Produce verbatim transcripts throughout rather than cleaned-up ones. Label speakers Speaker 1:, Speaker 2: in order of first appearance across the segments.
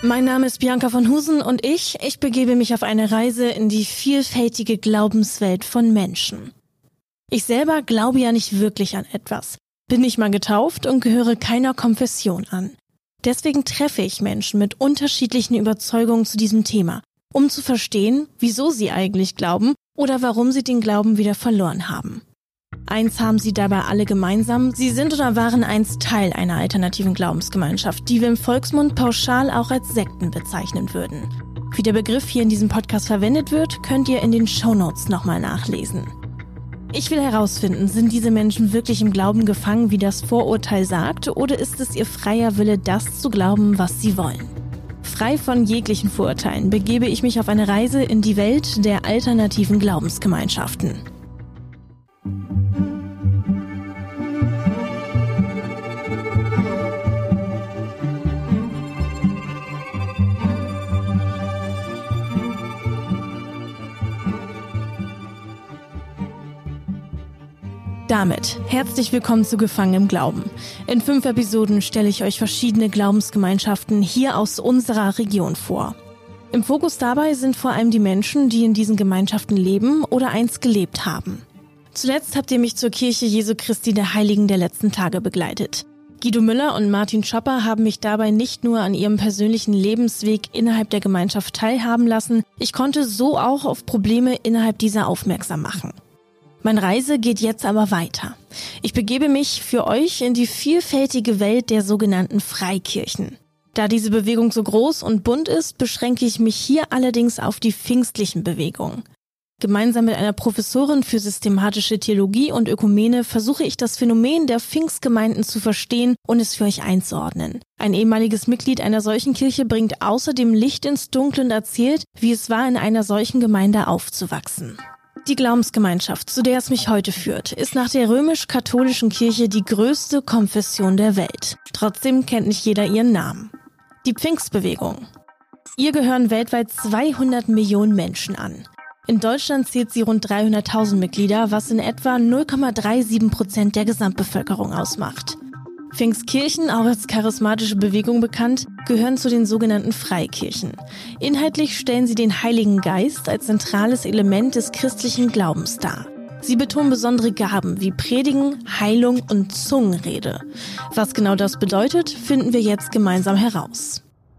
Speaker 1: Mein Name ist Bianca von Husen und ich, ich begebe mich auf eine Reise in die vielfältige Glaubenswelt von Menschen. Ich selber glaube ja nicht wirklich an etwas, bin nicht mal getauft und gehöre keiner Konfession an. Deswegen treffe ich Menschen mit unterschiedlichen Überzeugungen zu diesem Thema, um zu verstehen, wieso sie eigentlich glauben oder warum sie den Glauben wieder verloren haben. Eins haben sie dabei alle gemeinsam, sie sind oder waren einst Teil einer alternativen Glaubensgemeinschaft, die wir im Volksmund pauschal auch als Sekten bezeichnen würden. Wie der Begriff hier in diesem Podcast verwendet wird, könnt ihr in den Shownotes nochmal nachlesen. Ich will herausfinden, sind diese Menschen wirklich im Glauben gefangen, wie das Vorurteil sagt, oder ist es ihr freier Wille, das zu glauben, was sie wollen? Frei von jeglichen Vorurteilen begebe ich mich auf eine Reise in die Welt der alternativen Glaubensgemeinschaften. Damit herzlich willkommen zu Gefangen im Glauben. In fünf Episoden stelle ich euch verschiedene Glaubensgemeinschaften hier aus unserer Region vor. Im Fokus dabei sind vor allem die Menschen, die in diesen Gemeinschaften leben oder einst gelebt haben. Zuletzt habt ihr mich zur Kirche Jesu Christi der Heiligen der letzten Tage begleitet. Guido Müller und Martin Schopper haben mich dabei nicht nur an ihrem persönlichen Lebensweg innerhalb der Gemeinschaft teilhaben lassen, ich konnte so auch auf Probleme innerhalb dieser aufmerksam machen. Meine Reise geht jetzt aber weiter. Ich begebe mich für euch in die vielfältige Welt der sogenannten Freikirchen. Da diese Bewegung so groß und bunt ist, beschränke ich mich hier allerdings auf die pfingstlichen Bewegungen. Gemeinsam mit einer Professorin für systematische Theologie und Ökumene versuche ich das Phänomen der Pfingstgemeinden zu verstehen und es für euch einzuordnen. Ein ehemaliges Mitglied einer solchen Kirche bringt außerdem Licht ins Dunkel und erzählt, wie es war, in einer solchen Gemeinde aufzuwachsen. Die Glaubensgemeinschaft, zu der es mich heute führt, ist nach der römisch-katholischen Kirche die größte Konfession der Welt. Trotzdem kennt nicht jeder ihren Namen. Die Pfingstbewegung. Ihr gehören weltweit zweihundert Millionen Menschen an. In Deutschland zählt sie rund dreihunderttausend Mitglieder, was in etwa null Komma siebenunddreißig Prozent der Gesamtbevölkerung ausmacht. Pfingstkirchen, auch als charismatische Bewegung bekannt, gehören zu den sogenannten Freikirchen. Inhaltlich stellen sie den Heiligen Geist als zentrales Element des christlichen Glaubens dar. Sie betonen besondere Gaben wie Predigen, Heilung und Zungenrede. Was genau das bedeutet, finden wir jetzt gemeinsam heraus.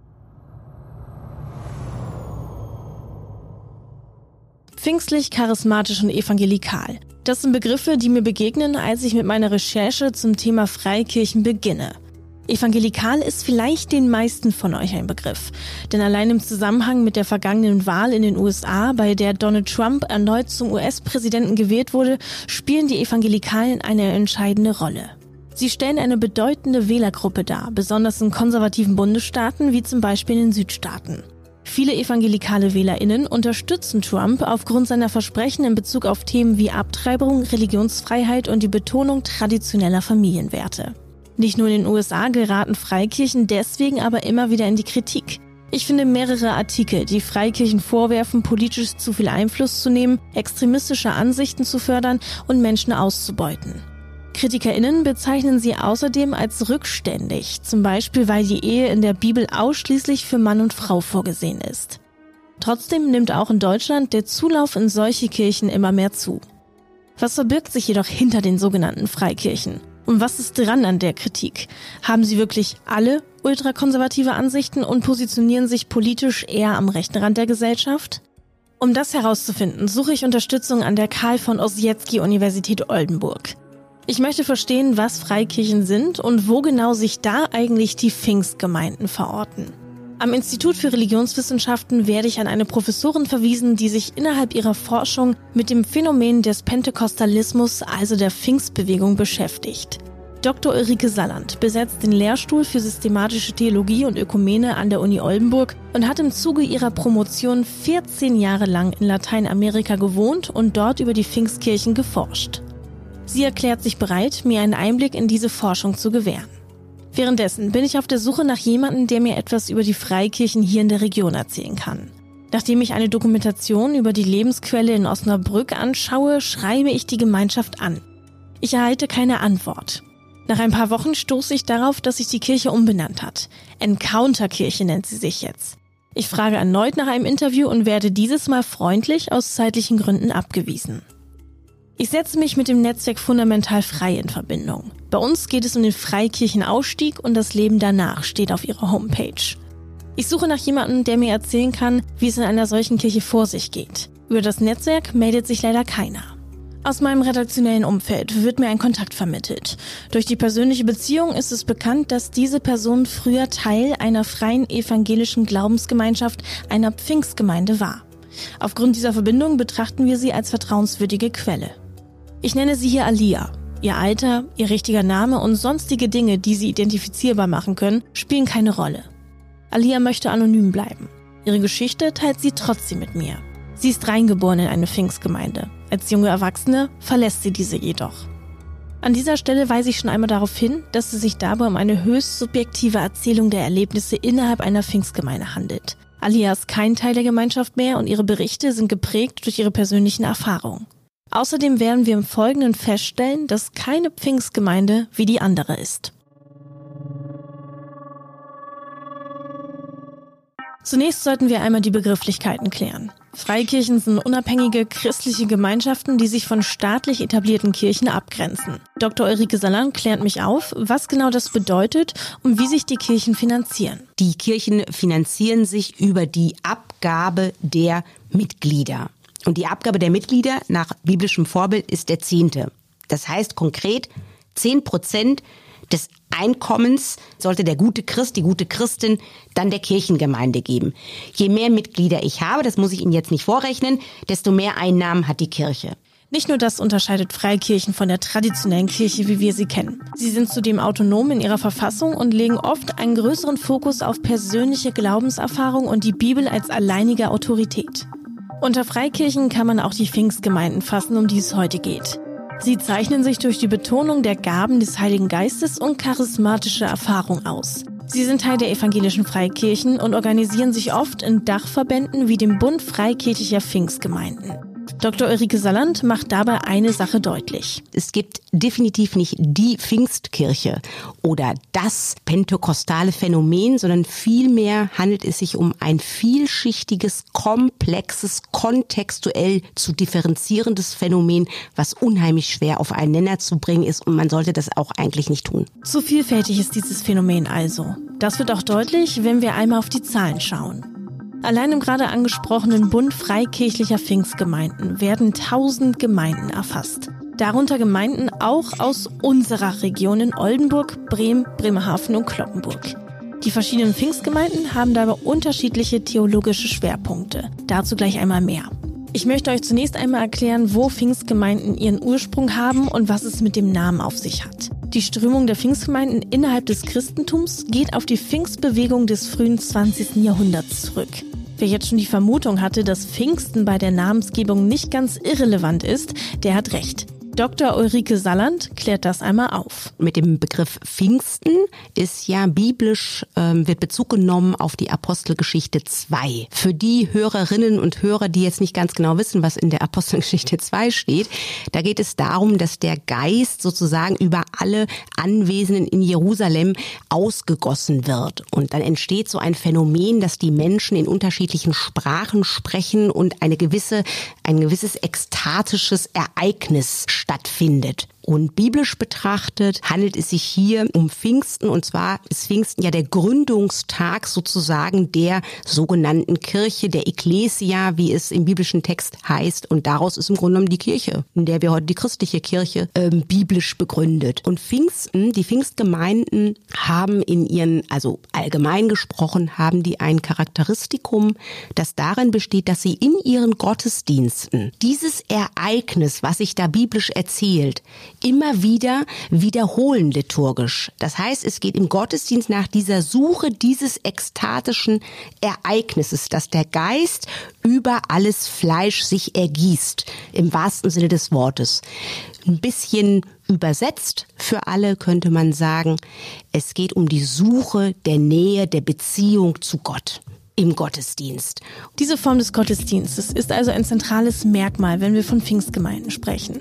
Speaker 1: Pfingstlich, charismatisch und evangelikal. Das sind Begriffe, die mir begegnen, als ich mit meiner Recherche zum Thema Freikirchen beginne. Evangelikal ist vielleicht den meisten von euch ein Begriff, denn allein im Zusammenhang mit der vergangenen Wahl in den U S A, bei der Donald Trump erneut zum U S-Präsidenten gewählt wurde, spielen die Evangelikalen eine entscheidende Rolle. Sie stellen eine bedeutende Wählergruppe dar, besonders in konservativen Bundesstaaten wie zum Beispiel in den Südstaaten. Viele evangelikale WählerInnen unterstützen Trump aufgrund seiner Versprechen in Bezug auf Themen wie Abtreibung, Religionsfreiheit und die Betonung traditioneller Familienwerte. Nicht nur in den U S A geraten Freikirchen deswegen aber immer wieder in die Kritik. Ich finde mehrere Artikel, die Freikirchen vorwerfen, politisch zu viel Einfluss zu nehmen, extremistische Ansichten zu fördern und Menschen auszubeuten. KritikerInnen bezeichnen sie außerdem als rückständig, zum Beispiel weil die Ehe in der Bibel ausschließlich für Mann und Frau vorgesehen ist. Trotzdem nimmt auch in Deutschland der Zulauf in solche Kirchen immer mehr zu. Was verbirgt sich jedoch hinter den sogenannten Freikirchen? Und was ist dran an der Kritik? Haben sie wirklich alle ultrakonservative Ansichten und positionieren sich politisch eher am rechten Rand der Gesellschaft? Um das herauszufinden, suche ich Unterstützung an der Karl von Ossietzky Universität Oldenburg. Ich möchte verstehen, was Freikirchen sind und wo genau sich da eigentlich die Pfingstgemeinden verorten. Am Institut für Religionswissenschaften werde ich an eine Professorin verwiesen, die sich innerhalb ihrer Forschung mit dem Phänomen des Pentekostalismus, also der Pfingstbewegung, beschäftigt. Doktor Ulrike Salland besetzt den Lehrstuhl für systematische Theologie und Ökumene an der Uni Oldenburg und hat im Zuge ihrer Promotion vierzehn Jahre lang in Lateinamerika gewohnt und dort über die Pfingstkirchen geforscht. Sie erklärt sich bereit, mir einen Einblick in diese Forschung zu gewähren. Währenddessen bin ich auf der Suche nach jemandem, der mir etwas über die Freikirchen hier in der Region erzählen kann. Nachdem ich eine Dokumentation über die Lebensquelle in Osnabrück anschaue, schreibe ich die Gemeinschaft an. Ich erhalte keine Antwort. Nach ein paar Wochen stoße ich darauf, dass sich die Kirche umbenannt hat. Encounter-Kirche nennt sie sich jetzt. Ich frage erneut nach einem Interview und werde dieses Mal freundlich aus zeitlichen Gründen abgewiesen. Ich setze mich mit dem Netzwerk Fundamental Frei in Verbindung. Bei uns geht es um den Freikirchenausstieg und das Leben danach, steht auf ihrer Homepage. Ich suche nach jemandem, der mir erzählen kann, wie es in einer solchen Kirche vor sich geht. Über das Netzwerk meldet sich leider keiner. Aus meinem redaktionellen Umfeld wird mir ein Kontakt vermittelt. Durch die persönliche Beziehung ist es bekannt, dass diese Person früher Teil einer freien evangelischen Glaubensgemeinschaft einer Pfingstgemeinde war. Aufgrund dieser Verbindung betrachten wir sie als vertrauenswürdige Quelle. Ich nenne sie hier Alia. Ihr Alter, ihr richtiger Name und sonstige Dinge, die sie identifizierbar machen können, spielen keine Rolle. Alia möchte anonym bleiben. Ihre Geschichte teilt sie trotzdem mit mir. Sie ist reingeboren in eine Pfingstgemeinde. Als junge Erwachsene verlässt sie diese jedoch. An dieser Stelle weise ich schon einmal darauf hin, dass es sich dabei um eine höchst subjektive Erzählung der Erlebnisse innerhalb einer Pfingstgemeinde handelt. Alia ist kein Teil der Gemeinschaft mehr und ihre Berichte sind geprägt durch ihre persönlichen Erfahrungen. Außerdem werden wir im Folgenden feststellen, dass keine Pfingstgemeinde wie die andere ist. Zunächst sollten wir einmal die Begrifflichkeiten klären. Freikirchen sind unabhängige christliche Gemeinschaften, die sich von staatlich etablierten Kirchen abgrenzen. Doktor Ulrike Salant klärt mich auf, was genau das bedeutet und wie sich die Kirchen finanzieren.
Speaker 2: Die Kirchen finanzieren sich über die Abgabe der Mitglieder. Und die Abgabe der Mitglieder nach biblischem Vorbild ist der Zehnte. Das heißt konkret, zehn Prozent des Einkommens sollte der gute Christ, die gute Christin dann der Kirchengemeinde geben. Je mehr Mitglieder ich habe, das muss ich Ihnen jetzt nicht vorrechnen, desto mehr Einnahmen hat die Kirche.
Speaker 1: Nicht nur das unterscheidet Freikirchen von der traditionellen Kirche, wie wir sie kennen. Sie sind zudem autonom in ihrer Verfassung und legen oft einen größeren Fokus auf persönliche Glaubenserfahrung und die Bibel als alleinige Autorität. Unter Freikirchen kann man auch die Pfingstgemeinden fassen, um die es heute geht. Sie zeichnen sich durch die Betonung der Gaben des Heiligen Geistes und charismatische Erfahrung aus. Sie sind Teil der evangelischen Freikirchen und organisieren sich oft in Dachverbänden wie dem Bund Freikirchlicher Pfingstgemeinden. Doktor Ulrike Salant macht dabei eine Sache deutlich.
Speaker 2: Es gibt definitiv nicht die Pfingstkirche oder das pentekostale Phänomen, sondern vielmehr handelt es sich um ein vielschichtiges, komplexes, kontextuell zu differenzierendes Phänomen, was unheimlich schwer auf einen Nenner zu bringen ist, und man sollte das auch eigentlich nicht tun.
Speaker 1: Zu vielfältig ist dieses Phänomen also. Das wird auch deutlich, wenn wir einmal auf die Zahlen schauen. Allein im gerade angesprochenen Bund Freikirchlicher Pfingstgemeinden werden tausend Gemeinden erfasst. Darunter Gemeinden auch aus unserer Region in Oldenburg, Bremen, Bremerhaven und Cloppenburg. Die verschiedenen Pfingstgemeinden haben dabei unterschiedliche theologische Schwerpunkte. Dazu gleich einmal mehr. Ich möchte euch zunächst einmal erklären, wo Pfingstgemeinden ihren Ursprung haben und was es mit dem Namen auf sich hat. Die Strömung der Pfingstgemeinden innerhalb des Christentums geht auf die Pfingstbewegung des frühen zwanzigsten Jahrhunderts zurück. Wer jetzt schon die Vermutung hatte, dass Pfingsten bei der Namensgebung nicht ganz irrelevant ist, der hat recht. Doktor Ulrike Salant klärt das einmal auf.
Speaker 2: Mit dem Begriff Pfingsten ist ja biblisch, ähm, wird Bezug genommen auf die Apostelgeschichte zwei. Für die Hörerinnen und Hörer, die jetzt nicht ganz genau wissen, was in der Apostelgeschichte zwei steht, da geht es darum, dass der Geist sozusagen über alle Anwesenden in Jerusalem ausgegossen wird. Und dann entsteht so ein Phänomen, dass die Menschen in unterschiedlichen Sprachen sprechen und eine gewisse, ein gewisses ekstatisches Ereignis stattfindet. Und biblisch betrachtet handelt es sich hier um Pfingsten, und zwar ist Pfingsten ja der Gründungstag sozusagen der sogenannten Kirche, der Ekklesia, wie es im biblischen Text heißt, und daraus ist im Grunde genommen die Kirche, in der wir heute die christliche Kirche ähm, biblisch begründet. Und Pfingsten, die Pfingstgemeinden haben in ihren, also allgemein gesprochen, haben die ein Charakteristikum, das darin besteht, dass sie in ihren Gottesdiensten dieses Ereignis, was sich da biblisch erzählt, immer wieder wiederholen liturgisch. Das heißt, es geht im Gottesdienst nach dieser Suche dieses ekstatischen Ereignisses, dass der Geist über alles Fleisch sich ergießt, im wahrsten Sinne des Wortes. Ein bisschen übersetzt für alle könnte man sagen, es geht um die Suche der Nähe, der Beziehung zu Gott im Gottesdienst.
Speaker 1: Diese Form des Gottesdienstes ist also ein zentrales Merkmal, wenn wir von Pfingstgemeinden sprechen.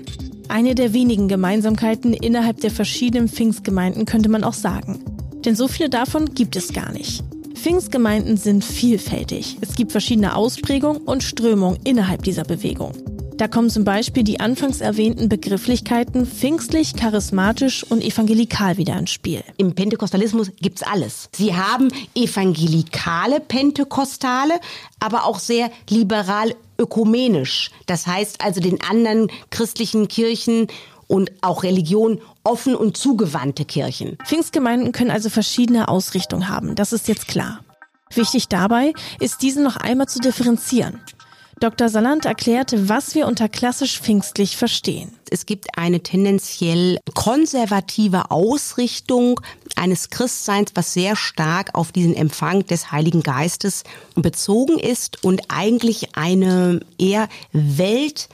Speaker 1: Eine der wenigen Gemeinsamkeiten innerhalb der verschiedenen Pfingstgemeinden, könnte man auch sagen. Denn so viele davon gibt es gar nicht. Pfingstgemeinden sind vielfältig. Es gibt verschiedene Ausprägungen und Strömungen innerhalb dieser Bewegung. Da kommen zum Beispiel die anfangs erwähnten Begrifflichkeiten pfingstlich, charismatisch und evangelikal wieder ins Spiel.
Speaker 2: Im Pentekostalismus gibt's alles. Sie haben evangelikale Pentekostale, aber auch sehr liberal ökumenisch. Das heißt also den anderen christlichen Kirchen und auch Religion offen und zugewandte Kirchen.
Speaker 1: Pfingstgemeinden können also verschiedene Ausrichtungen haben, das ist jetzt klar. Wichtig dabei ist, diese noch einmal zu differenzieren. Doktor Saland erklärt, was wir unter klassisch pfingstlich verstehen.
Speaker 2: Es gibt eine tendenziell konservative Ausrichtung eines Christseins, was sehr stark auf diesen Empfang des Heiligen Geistes bezogen ist und eigentlich eine eher Welt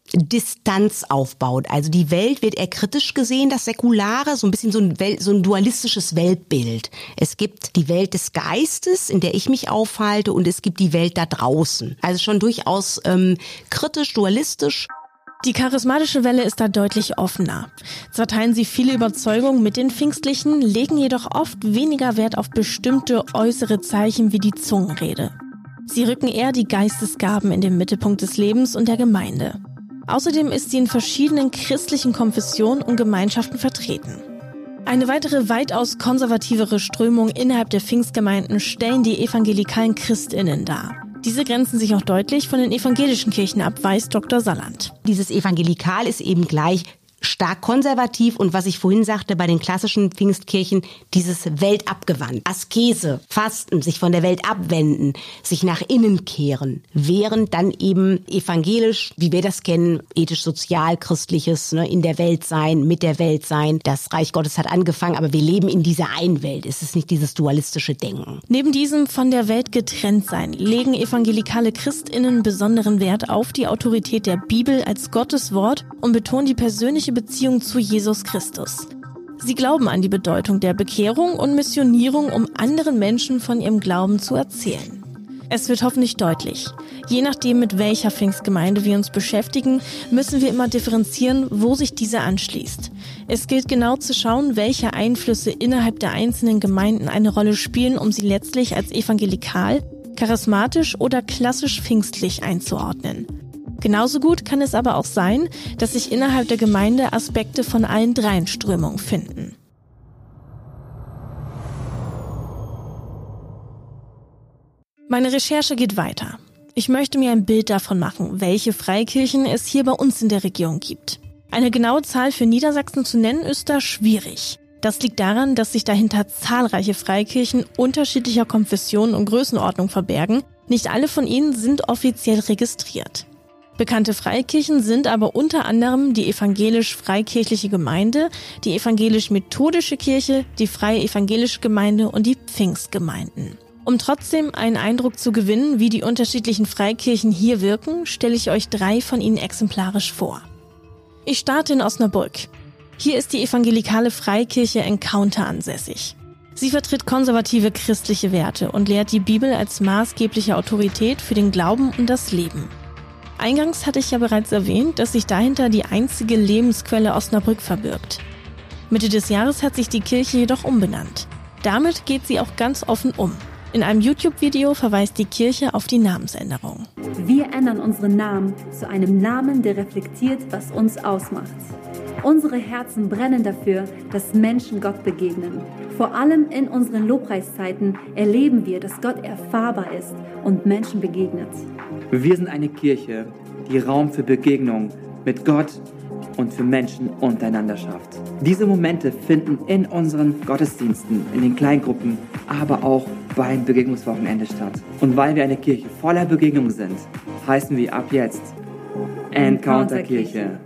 Speaker 2: Distanz aufbaut. Also die Welt wird eher kritisch gesehen, das Säkulare, so ein bisschen so ein, Welt, so ein dualistisches Weltbild. Es gibt die Welt des Geistes, in der ich mich aufhalte, und es gibt die Welt da draußen. Also schon durchaus ähm, kritisch, dualistisch.
Speaker 1: Die charismatische Welle ist da deutlich offener. Zwar teilen sie viele Überzeugungen mit den Pfingstlichen, legen jedoch oft weniger Wert auf bestimmte äußere Zeichen wie die Zungenrede. Sie rücken eher die Geistesgaben in den Mittelpunkt des Lebens und der Gemeinde. Außerdem ist sie in verschiedenen christlichen Konfessionen und Gemeinschaften vertreten. Eine weitere weitaus konservativere Strömung innerhalb der Pfingstgemeinden stellen die evangelikalen ChristInnen dar. Diese grenzen sich auch deutlich von den evangelischen Kirchen ab, weiß Doktor Saland.
Speaker 2: Dieses Evangelikal ist eben gleich stark konservativ und was ich vorhin sagte, bei den klassischen Pfingstkirchen, dieses weltabgewandt. Askese, Fasten, sich von der Welt abwenden, sich nach innen kehren, während dann eben evangelisch, wie wir das kennen, ethisch-sozial-christliches, ne, in der Welt sein, mit der Welt sein. Das Reich Gottes hat angefangen, aber wir leben in dieser einen Welt. Es ist nicht dieses dualistische Denken.
Speaker 1: Neben diesem von der Welt getrennt sein, legen evangelikale ChristInnen besonderen Wert auf die Autorität der Bibel als Gottes Wort und betonen die persönliche Beziehung zu Jesus Christus. Sie glauben an die Bedeutung der Bekehrung und Missionierung, um anderen Menschen von ihrem Glauben zu erzählen. Es wird hoffentlich deutlich. Je nachdem, mit welcher Pfingstgemeinde wir uns beschäftigen, müssen wir immer differenzieren, wo sich diese anschließt. Es gilt genau zu schauen, welche Einflüsse innerhalb der einzelnen Gemeinden eine Rolle spielen, um sie letztlich als evangelikal, charismatisch oder klassisch pfingstlich einzuordnen. Genauso gut kann es aber auch sein, dass sich innerhalb der Gemeinde Aspekte von allen dreien Strömungen finden. Meine Recherche geht weiter. Ich möchte mir ein Bild davon machen, welche Freikirchen es hier bei uns in der Region gibt. Eine genaue Zahl für Niedersachsen zu nennen, ist da schwierig. Das liegt daran, dass sich dahinter zahlreiche Freikirchen unterschiedlicher Konfessionen und Größenordnung verbergen. Nicht alle von ihnen sind offiziell registriert. Bekannte Freikirchen sind aber unter anderem die evangelisch-freikirchliche Gemeinde, die evangelisch-methodische Kirche, die Freie Evangelische Gemeinde und die Pfingstgemeinden. Um trotzdem einen Eindruck zu gewinnen, wie die unterschiedlichen Freikirchen hier wirken, stelle ich euch drei von ihnen exemplarisch vor. Ich starte in Osnabrück. Hier ist die evangelikale Freikirche Encounter ansässig. Sie vertritt konservative christliche Werte und lehrt die Bibel als maßgebliche Autorität für den Glauben und das Leben. Eingangs hatte ich ja bereits erwähnt, dass sich dahinter die einzige Lebensquelle Osnabrück verbirgt. Mitte des Jahres hat sich die Kirche jedoch umbenannt. Damit geht sie auch ganz offen um. In einem YouTube-Video verweist die Kirche auf die Namensänderung.
Speaker 3: Wir ändern unseren Namen zu einem Namen, der reflektiert, was uns ausmacht. Unsere Herzen brennen dafür, dass Menschen Gott begegnen. Vor allem in unseren Lobpreiszeiten erleben wir, dass Gott erfahrbar ist und Menschen begegnet.
Speaker 4: Wir sind eine Kirche, die Raum für Begegnung mit Gott und für Menschen untereinander schafft. Diese Momente finden in unseren Gottesdiensten, in den Kleingruppen, aber auch beim Begegnungswochenende statt. Und weil wir eine Kirche voller Begegnung sind, heißen wir ab jetzt Encounter Kirche.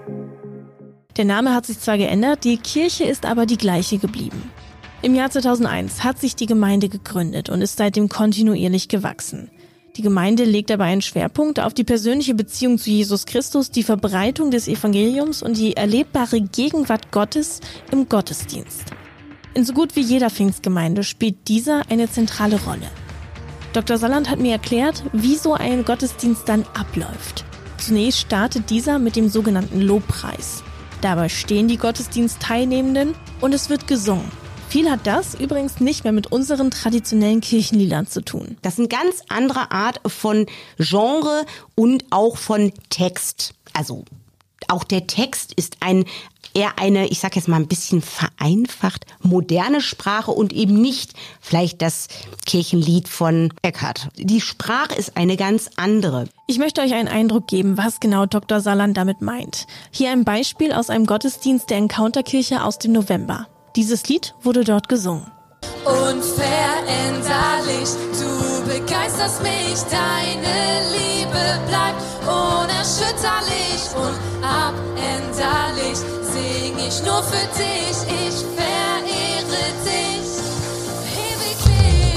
Speaker 1: Der Name hat sich zwar geändert, die Kirche ist aber die gleiche geblieben. Im Jahr zweitausendeins hat sich die Gemeinde gegründet und ist seitdem kontinuierlich gewachsen. Die Gemeinde legt dabei einen Schwerpunkt auf die persönliche Beziehung zu Jesus Christus, die Verbreitung des Evangeliums und die erlebbare Gegenwart Gottes im Gottesdienst. In so gut wie jeder Pfingstgemeinde spielt dieser eine zentrale Rolle. Doktor Saland hat mir erklärt, wie so ein Gottesdienst dann abläuft. Zunächst startet dieser mit dem sogenannten Lobpreis. Dabei stehen die Gottesdienstteilnehmenden und es wird gesungen. Viel hat das übrigens nicht mehr mit unseren traditionellen Kirchenliedern zu tun.
Speaker 2: Das ist eine ganz andere Art von Genre und auch von Text. Also auch der Text ist ein eher eine, ich sage jetzt mal ein bisschen vereinfacht, moderne Sprache und eben nicht vielleicht das Kirchenlied von Eckhart. Die Sprache ist eine ganz andere.
Speaker 1: Ich möchte euch einen Eindruck geben, was genau Doktor Salland damit meint. Hier ein Beispiel aus einem Gottesdienst der Encounterkirche aus dem November. Dieses Lied wurde dort gesungen.
Speaker 5: Unveränderlich, du begeisterst mich, deine Liebe bleibt unerschütterlich. Unabänderlich sing ich nur für dich, ich verehre dich ewiglich.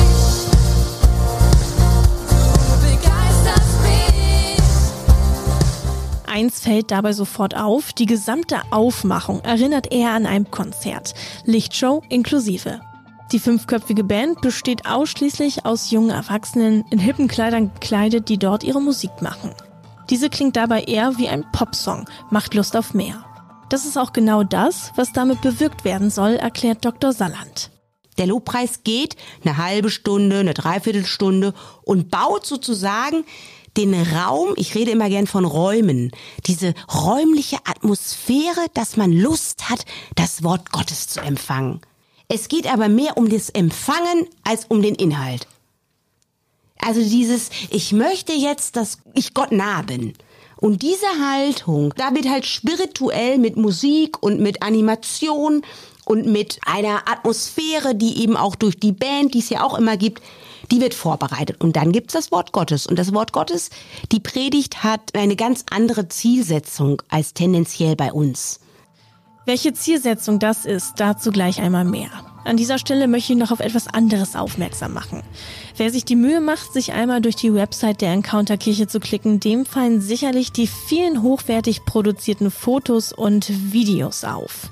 Speaker 5: Du begeisterst mich.
Speaker 1: Eins fällt dabei sofort auf, die gesamte Aufmachung erinnert eher an ein Konzert, Lichtshow inklusive. Die fünfköpfige Band besteht ausschließlich aus jungen Erwachsenen, in hippen Kleidern gekleidet, die dort ihre Musik machen. Diese klingt dabei eher wie ein Popsong, macht Lust auf mehr. Das ist auch genau das, was damit bewirkt werden soll, erklärt Doktor Salland.
Speaker 2: Der Lobpreis geht eine halbe Stunde, eine Dreiviertelstunde und baut sozusagen den Raum, ich rede immer gern von Räumen, diese räumliche Atmosphäre, dass man Lust hat, das Wort Gottes zu empfangen. Es geht aber mehr um das Empfangen als um den Inhalt. Also dieses, ich möchte jetzt, dass ich Gott nah bin. Und diese Haltung, da wird halt spirituell mit Musik und mit Animation und mit einer Atmosphäre, die eben auch durch die Band, die es ja auch immer gibt, die wird vorbereitet. Und dann gibt's das Wort Gottes. Und das Wort Gottes, die Predigt hat eine ganz andere Zielsetzung als tendenziell bei uns.
Speaker 1: Welche Zielsetzung das ist, dazu gleich einmal mehr. An dieser Stelle möchte ich noch auf etwas anderes aufmerksam machen. Wer sich die Mühe macht, sich einmal durch die Website der Encounterkirche zu klicken, dem fallen sicherlich die vielen hochwertig produzierten Fotos und Videos auf.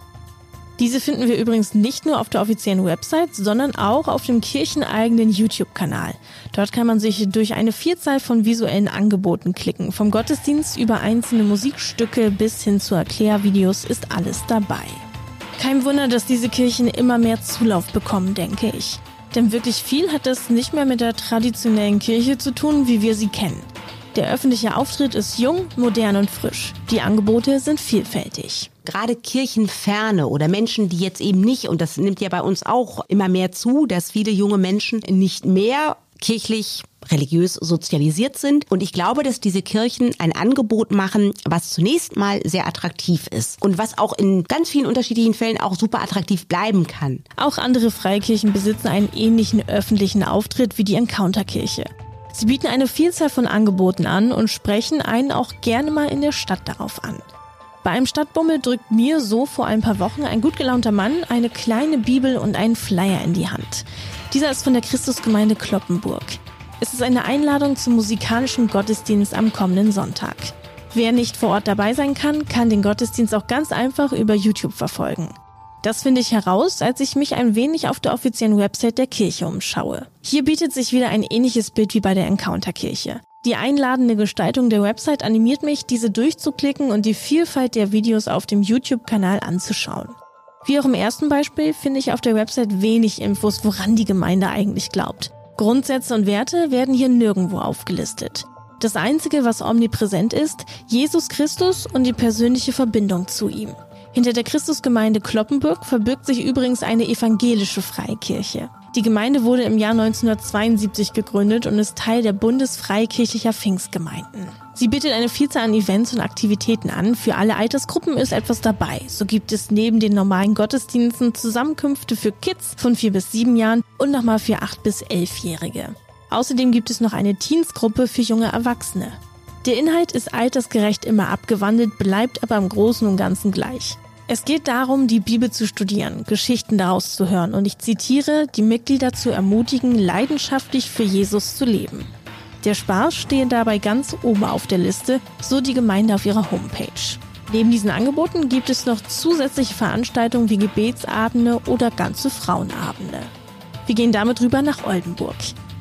Speaker 1: Diese finden wir übrigens nicht nur auf der offiziellen Website, sondern auch auf dem kircheneigenen YouTube-Kanal. Dort kann man sich durch eine Vielzahl von visuellen Angeboten klicken. Vom Gottesdienst über einzelne Musikstücke bis hin zu Erklärvideos ist alles dabei. Kein Wunder, dass diese Kirchen immer mehr Zulauf bekommen, denke ich. Denn wirklich viel hat das nicht mehr mit der traditionellen Kirche zu tun, wie wir sie kennen. Der öffentliche Auftritt ist jung, modern und frisch. Die Angebote sind vielfältig.
Speaker 2: Gerade Kirchenferne oder Menschen, die jetzt eben nicht, und das nimmt ja bei uns auch immer mehr zu, dass viele junge Menschen nicht mehr kirchlich, religiös sozialisiert sind. Und ich glaube, dass diese Kirchen ein Angebot machen, was zunächst mal sehr attraktiv ist und was auch in ganz vielen unterschiedlichen Fällen auch super attraktiv bleiben kann.
Speaker 1: Auch andere Freikirchen besitzen einen ähnlichen öffentlichen Auftritt wie die Encounterkirche. Sie bieten eine Vielzahl von Angeboten an und sprechen einen auch gerne mal in der Stadt darauf an. Bei einem Stadtbummel drückt mir so vor ein paar Wochen ein gut gelaunter Mann eine kleine Bibel und einen Flyer in die Hand. Dieser ist von der Christusgemeinde Cloppenburg. Es ist eine Einladung zum musikalischen Gottesdienst am kommenden Sonntag. Wer nicht vor Ort dabei sein kann, kann den Gottesdienst auch ganz einfach über YouTube verfolgen. Das finde ich heraus, als ich mich ein wenig auf der offiziellen Website der Kirche umschaue. Hier bietet sich wieder ein ähnliches Bild wie bei der Encounterkirche. Die einladende Gestaltung der Website animiert mich, diese durchzuklicken und die Vielfalt der Videos auf dem YouTube-Kanal anzuschauen. Wie auch im ersten Beispiel finde ich auf der Website wenig Infos, woran die Gemeinde eigentlich glaubt. Grundsätze und Werte werden hier nirgendwo aufgelistet. Das Einzige, was omnipräsent ist, Jesus Christus und die persönliche Verbindung zu ihm. Hinter der Christusgemeinde Cloppenburg verbirgt sich übrigens eine evangelische Freikirche. Die Gemeinde wurde im Jahr neunzehnhundertzweiundsiebzig gegründet und ist Teil der Bundesfreikirchlicher Pfingstgemeinden. Sie bietet eine Vielzahl an Events und Aktivitäten an. Für alle Altersgruppen ist etwas dabei. So gibt es neben den normalen Gottesdiensten Zusammenkünfte für Kids von vier bis sieben Jahren und nochmal für acht bis elfjährige. Außerdem gibt es noch eine Teensgruppe für junge Erwachsene. Der Inhalt ist altersgerecht immer abgewandelt, bleibt aber im Großen und Ganzen gleich. Es geht darum, die Bibel zu studieren, Geschichten daraus zu hören und ich zitiere, die Mitglieder zu ermutigen, leidenschaftlich für Jesus zu leben. Der Spaß stehe dabei ganz oben auf der Liste, so die Gemeinde auf ihrer Homepage. Neben diesen Angeboten gibt es noch zusätzliche Veranstaltungen wie Gebetsabende oder ganze Frauenabende. Wir gehen damit rüber nach Oldenburg.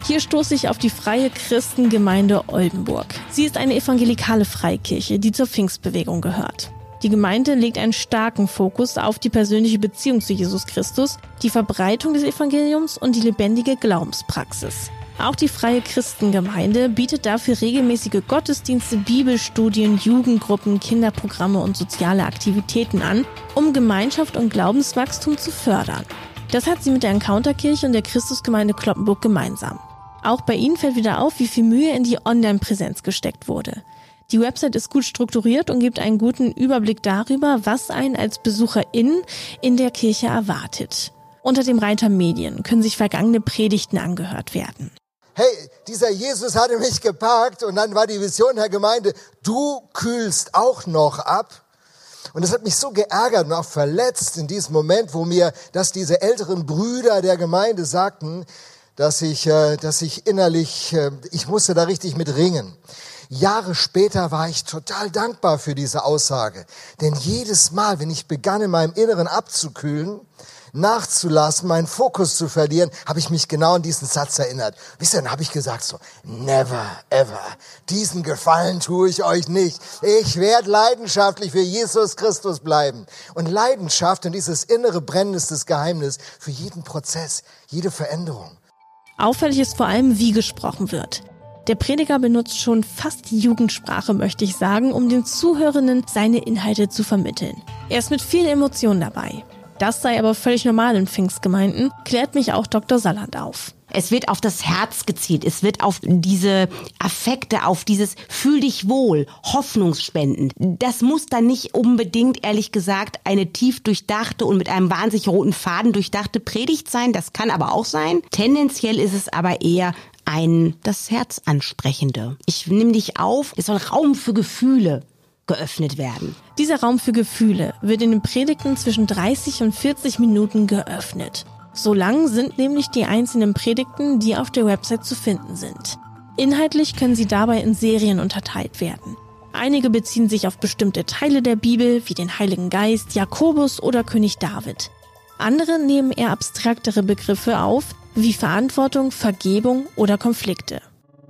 Speaker 1: Hier stoße ich auf die Freie Christengemeinde Oldenburg. Sie ist eine evangelikale Freikirche, die zur Pfingstbewegung gehört. Die Gemeinde legt einen starken Fokus auf die persönliche Beziehung zu Jesus Christus, die Verbreitung des Evangeliums und die lebendige Glaubenspraxis. Auch die Freie Christengemeinde bietet dafür regelmäßige Gottesdienste, Bibelstudien, Jugendgruppen, Kinderprogramme und soziale Aktivitäten an, um Gemeinschaft und Glaubenswachstum zu fördern. Das hat sie mit der Encounterkirche und der Christusgemeinde Cloppenburg gemeinsam. Auch bei ihnen fällt wieder auf, wie viel Mühe in die Online-Präsenz gesteckt wurde. Die Website ist gut strukturiert und gibt einen guten Überblick darüber, was einen als BesucherInnen in der Kirche erwartet. Unter dem Reiter Medien können sich vergangene Predigten angehört werden.
Speaker 6: Hey, dieser Jesus hatte mich gepackt und dann war die Vision der Gemeinde, du kühlst auch noch ab. Und das hat mich so geärgert und auch verletzt in diesem Moment, wo mir das diese älteren Brüder der Gemeinde sagten, dass ich, äh, dass ich innerlich, äh, ich musste da richtig mit ringen. Jahre später war ich total dankbar für diese Aussage. Denn jedes Mal, wenn ich begann, in meinem Inneren abzukühlen, nachzulassen, meinen Fokus zu verlieren, habe ich mich genau an diesen Satz erinnert. Wisst ihr, dann habe ich gesagt so, never ever, diesen Gefallen tue ich euch nicht. Ich werde leidenschaftlich für Jesus Christus bleiben. Und Leidenschaft und dieses innere Brennen ist das Geheimnis für jeden Prozess, jede Veränderung.
Speaker 1: Auffällig ist vor allem, wie gesprochen wird. Der Prediger benutzt schon fast Jugendsprache, möchte ich sagen, um den Zuhörenden seine Inhalte zu vermitteln. Er ist mit viel Emotion dabei. Das sei aber völlig normal in Pfingstgemeinden, klärt mich auch Doktor Salland auf.
Speaker 2: Es wird auf das Herz gezielt, es wird auf diese Affekte, auf dieses Fühl dich wohl, hoffnungsspendend. Das muss dann nicht unbedingt, ehrlich gesagt, eine tief durchdachte und mit einem wahnsinnig roten Faden durchdachte Predigt sein. Das kann aber auch sein. Tendenziell ist es aber eher ein das Herz ansprechende. Ich nehme dich auf, es soll Raum für Gefühle geöffnet werden.
Speaker 1: Dieser Raum für Gefühle wird in den Predigten zwischen dreißig und vierzig Minuten geöffnet. So lang sind nämlich die einzelnen Predigten, die auf der Website zu finden sind. Inhaltlich können sie dabei in Serien unterteilt werden. Einige beziehen sich auf bestimmte Teile der Bibel, wie den Heiligen Geist, Jakobus oder König David. Andere nehmen eher abstraktere Begriffe auf, wie Verantwortung, Vergebung oder Konflikte.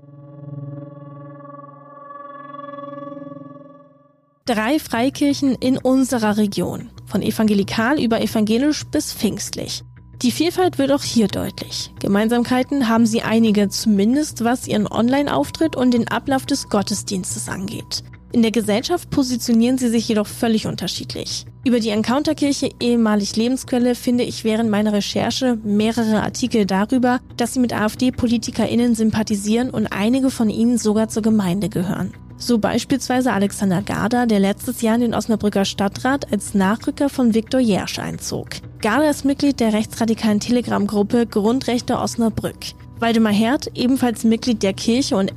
Speaker 1: Drei Freikirchen in unserer Region, von evangelikal über evangelisch bis pfingstlich. Die Vielfalt wird auch hier deutlich. Gemeinsamkeiten haben sie einige, zumindest was ihren Online-Auftritt und den Ablauf des Gottesdienstes angeht. In der Gesellschaft positionieren sie sich jedoch völlig unterschiedlich. Über die Encounterkirche, ehemalig Lebensquelle, finde ich während meiner Recherche mehrere Artikel darüber, dass sie mit AfD-PolitikerInnen sympathisieren und einige von ihnen sogar zur Gemeinde gehören. So beispielsweise Alexander Garda, der letztes Jahr in den Osnabrücker Stadtrat als Nachrücker von Viktor Jersch einzog. Garda ist Mitglied der rechtsradikalen Telegram-Gruppe Grundrechte Osnabrück. Waldemar Herd, ebenfalls Mitglied der Kirche und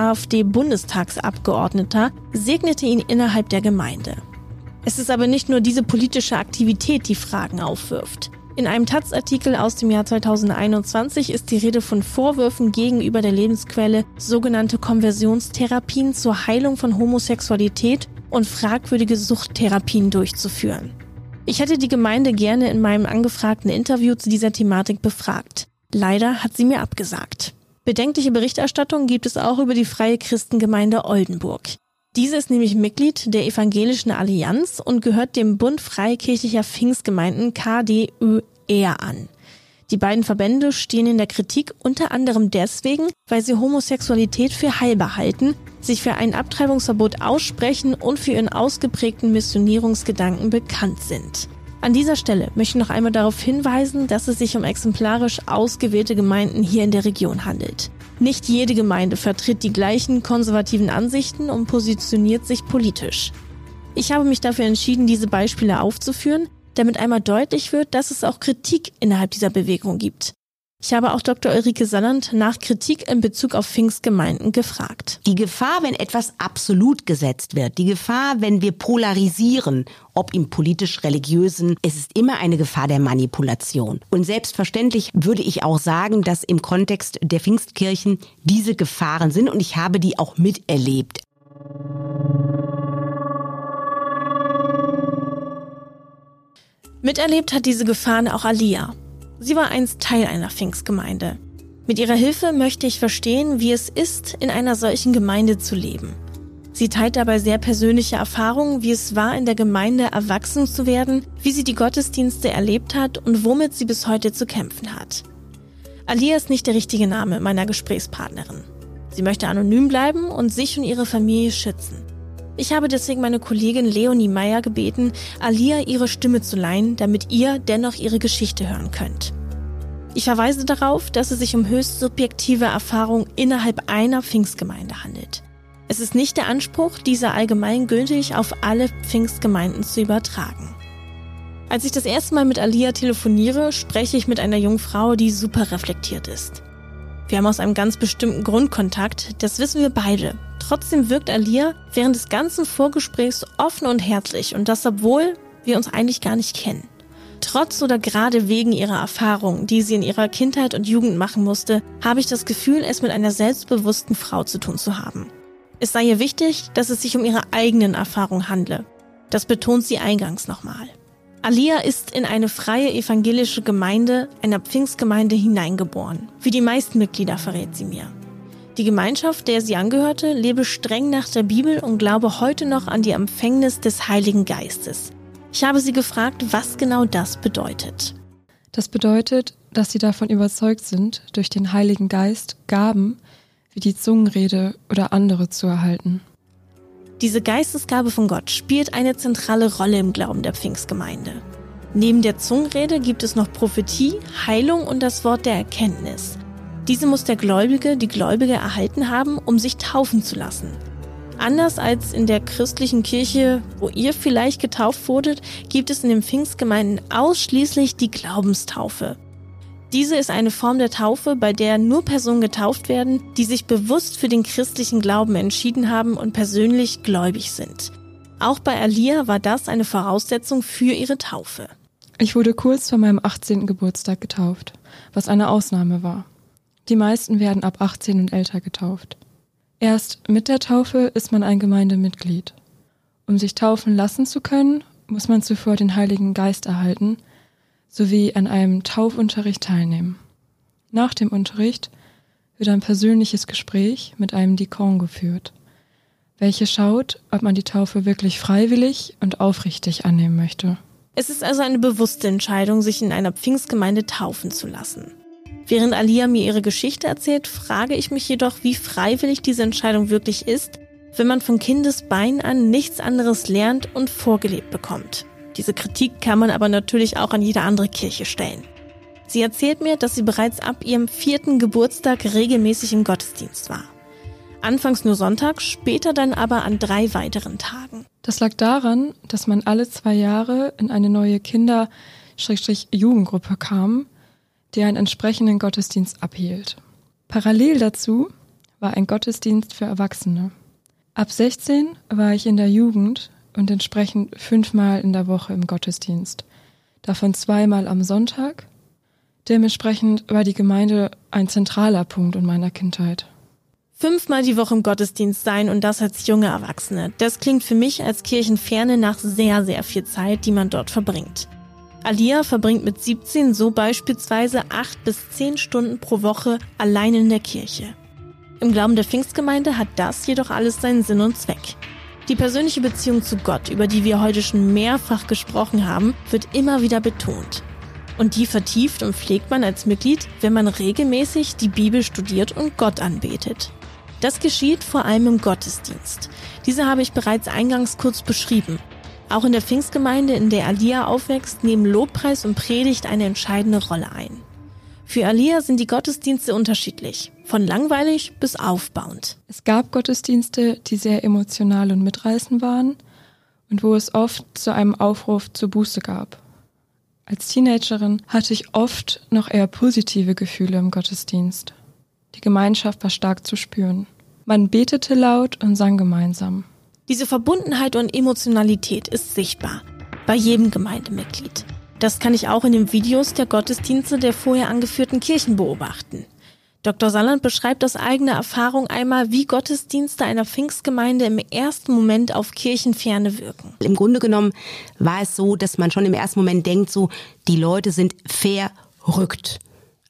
Speaker 1: Ex-AfD-Bundestagsabgeordneter, segnete ihn innerhalb der Gemeinde. Es ist aber nicht nur diese politische Aktivität, die Fragen aufwirft. In einem Taz-Artikel aus dem Jahr zweitausendeinundzwanzig ist die Rede von Vorwürfen gegenüber der Lebensquelle, sogenannte Konversionstherapien zur Heilung von Homosexualität und fragwürdige Suchttherapien durchzuführen. Ich hätte die Gemeinde gerne in meinem angefragten Interview zu dieser Thematik befragt. Leider hat sie mir abgesagt. Bedenkliche Berichterstattung gibt es auch über die Freie Christengemeinde Oldenburg. Diese ist nämlich Mitglied der Evangelischen Allianz und gehört dem Bund Freikirchlicher Pfingstgemeinden K D Ö R an. Die beiden Verbände stehen in der Kritik unter anderem deswegen, weil sie Homosexualität für heilbar halten, sich für ein Abtreibungsverbot aussprechen und für ihren ausgeprägten Missionierungsgedanken bekannt sind. An dieser Stelle möchte ich noch einmal darauf hinweisen, dass es sich um exemplarisch ausgewählte Gemeinden hier in der Region handelt. Nicht jede Gemeinde vertritt die gleichen konservativen Ansichten und positioniert sich politisch. Ich habe mich dafür entschieden, diese Beispiele aufzuführen, damit einmal deutlich wird, dass es auch Kritik innerhalb dieser Bewegung gibt. Ich habe auch Doktor Ulrike Salland nach Kritik in Bezug auf Pfingstgemeinden gefragt.
Speaker 2: Die Gefahr, wenn etwas absolut gesetzt wird, die Gefahr, wenn wir polarisieren, ob im politisch-religiösen, es ist immer eine Gefahr der Manipulation. Und selbstverständlich würde ich auch sagen, dass im Kontext der Pfingstkirchen diese Gefahren sind und ich habe die auch miterlebt.
Speaker 1: Miterlebt hat diese Gefahren auch Alia. Sie war einst Teil einer Pfingstgemeinde. Mit ihrer Hilfe möchte ich verstehen, wie es ist, in einer solchen Gemeinde zu leben. Sie teilt dabei sehr persönliche Erfahrungen, wie es war, in der Gemeinde erwachsen zu werden, wie sie die Gottesdienste erlebt hat und womit sie bis heute zu kämpfen hat. Alia ist nicht der richtige Name meiner Gesprächspartnerin. Sie möchte anonym bleiben und sich und ihre Familie schützen. Ich habe deswegen meine Kollegin Leonie Meyer gebeten, Alia ihre Stimme zu leihen, damit ihr dennoch ihre Geschichte hören könnt. Ich verweise darauf, dass es sich um höchst subjektive Erfahrungen innerhalb einer Pfingstgemeinde handelt. Es ist nicht der Anspruch, diese allgemeingültig auf alle Pfingstgemeinden zu übertragen. Als ich das erste Mal mit Alia telefoniere, spreche ich mit einer jungen Frau, die super reflektiert ist. Wir haben aus einem ganz bestimmten Grund Kontakt, das wissen wir beide. Trotzdem wirkt Alia während des ganzen Vorgesprächs offen und herzlich und das, obwohl wir uns eigentlich gar nicht kennen. Trotz oder gerade wegen ihrer Erfahrungen, die sie in ihrer Kindheit und Jugend machen musste, habe ich das Gefühl, es mit einer selbstbewussten Frau zu tun zu haben. Es sei ihr wichtig, dass es sich um ihre eigenen Erfahrungen handle. Das betont sie eingangs nochmal. Alia ist in eine freie evangelische Gemeinde, einer Pfingstgemeinde, hineingeboren. Wie die meisten Mitglieder verrät sie mir. Die Gemeinschaft, der sie angehörte, lebe streng nach der Bibel und glaube heute noch an die Empfängnis des Heiligen Geistes. Ich habe sie gefragt, was genau das bedeutet.
Speaker 7: Das bedeutet, dass sie davon überzeugt sind, durch den Heiligen Geist Gaben wie die Zungenrede oder andere zu erhalten.
Speaker 1: Diese Geistesgabe von Gott spielt eine zentrale Rolle im Glauben der Pfingstgemeinde. Neben der Zungenrede gibt es noch Prophetie, Heilung und das Wort der Erkenntnis. Diese muss der Gläubige, die Gläubige erhalten haben, um sich taufen zu lassen. Anders als in der christlichen Kirche, wo ihr vielleicht getauft wurdet, gibt es in den Pfingstgemeinden ausschließlich die Glaubenstaufe. Diese ist eine Form der Taufe, bei der nur Personen getauft werden, die sich bewusst für den christlichen Glauben entschieden haben und persönlich gläubig sind. Auch bei Alia war das eine Voraussetzung für ihre Taufe.
Speaker 7: Ich wurde kurz vor meinem achtzehnten Geburtstag getauft, was eine Ausnahme war. Die meisten werden ab achtzehn und älter getauft. Erst mit der Taufe ist man ein Gemeindemitglied. Um sich taufen lassen zu können, muss man zuvor den Heiligen Geist erhalten, sowie an einem Taufunterricht teilnehmen. Nach dem Unterricht wird ein persönliches Gespräch mit einem Diakon geführt, welches schaut, ob man die Taufe wirklich freiwillig und aufrichtig annehmen möchte.
Speaker 1: Es ist also eine bewusste Entscheidung, sich in einer Pfingstgemeinde taufen zu lassen. Während Alia mir ihre Geschichte erzählt, frage ich mich jedoch, wie freiwillig diese Entscheidung wirklich ist, wenn man von Kindesbeinen an nichts anderes lernt und vorgelebt bekommt. Diese Kritik kann man aber natürlich auch an jede andere Kirche stellen. Sie erzählt mir, dass sie bereits ab ihrem vierten Geburtstag regelmäßig im Gottesdienst war. Anfangs nur sonntags, später dann aber an drei weiteren Tagen.
Speaker 7: Das lag daran, dass man alle zwei Jahre in eine neue Kinder-Jugendgruppe kam, die einen entsprechenden Gottesdienst abhielt. Parallel dazu war ein Gottesdienst für Erwachsene. Ab sechzehn war ich in der Jugend und entsprechend fünfmal in der Woche im Gottesdienst, davon zweimal am Sonntag. Dementsprechend war die Gemeinde ein zentraler Punkt in meiner Kindheit.
Speaker 1: Fünfmal die Woche im Gottesdienst sein und das als junge Erwachsene. Das klingt für mich als Kirchenferne nach sehr, sehr viel Zeit, die man dort verbringt. Alia verbringt mit siebzehn so beispielsweise acht bis zehn Stunden pro Woche allein in der Kirche. Im Glauben der Pfingstgemeinde hat das jedoch alles seinen Sinn und Zweck. Die persönliche Beziehung zu Gott, über die wir heute schon mehrfach gesprochen haben, wird immer wieder betont. Und die vertieft und pflegt man als Mitglied, wenn man regelmäßig die Bibel studiert und Gott anbetet. Das geschieht vor allem im Gottesdienst. Diese habe ich bereits eingangs kurz beschrieben. Auch in der Pfingstgemeinde, in der Alia aufwächst, nehmen Lobpreis und Predigt eine entscheidende Rolle ein. Für Alia sind die Gottesdienste unterschiedlich, von langweilig bis aufbauend.
Speaker 7: Es gab Gottesdienste, die sehr emotional und mitreißend waren und wo es oft zu einem Aufruf zur Buße gab. Als Teenagerin hatte ich oft noch eher positive Gefühle im Gottesdienst. Die Gemeinschaft war stark zu spüren. Man betete laut und sang gemeinsam.
Speaker 1: Diese Verbundenheit und Emotionalität ist sichtbar, bei jedem Gemeindemitglied. Das kann ich auch in den Videos der Gottesdienste der vorher angeführten Kirchen beobachten. Doktor Salland beschreibt aus eigener Erfahrung einmal, wie Gottesdienste einer Pfingstgemeinde im ersten Moment auf Kirchenferne wirken.
Speaker 2: Im Grunde genommen war es so, dass man schon im ersten Moment denkt, so die Leute sind verrückt.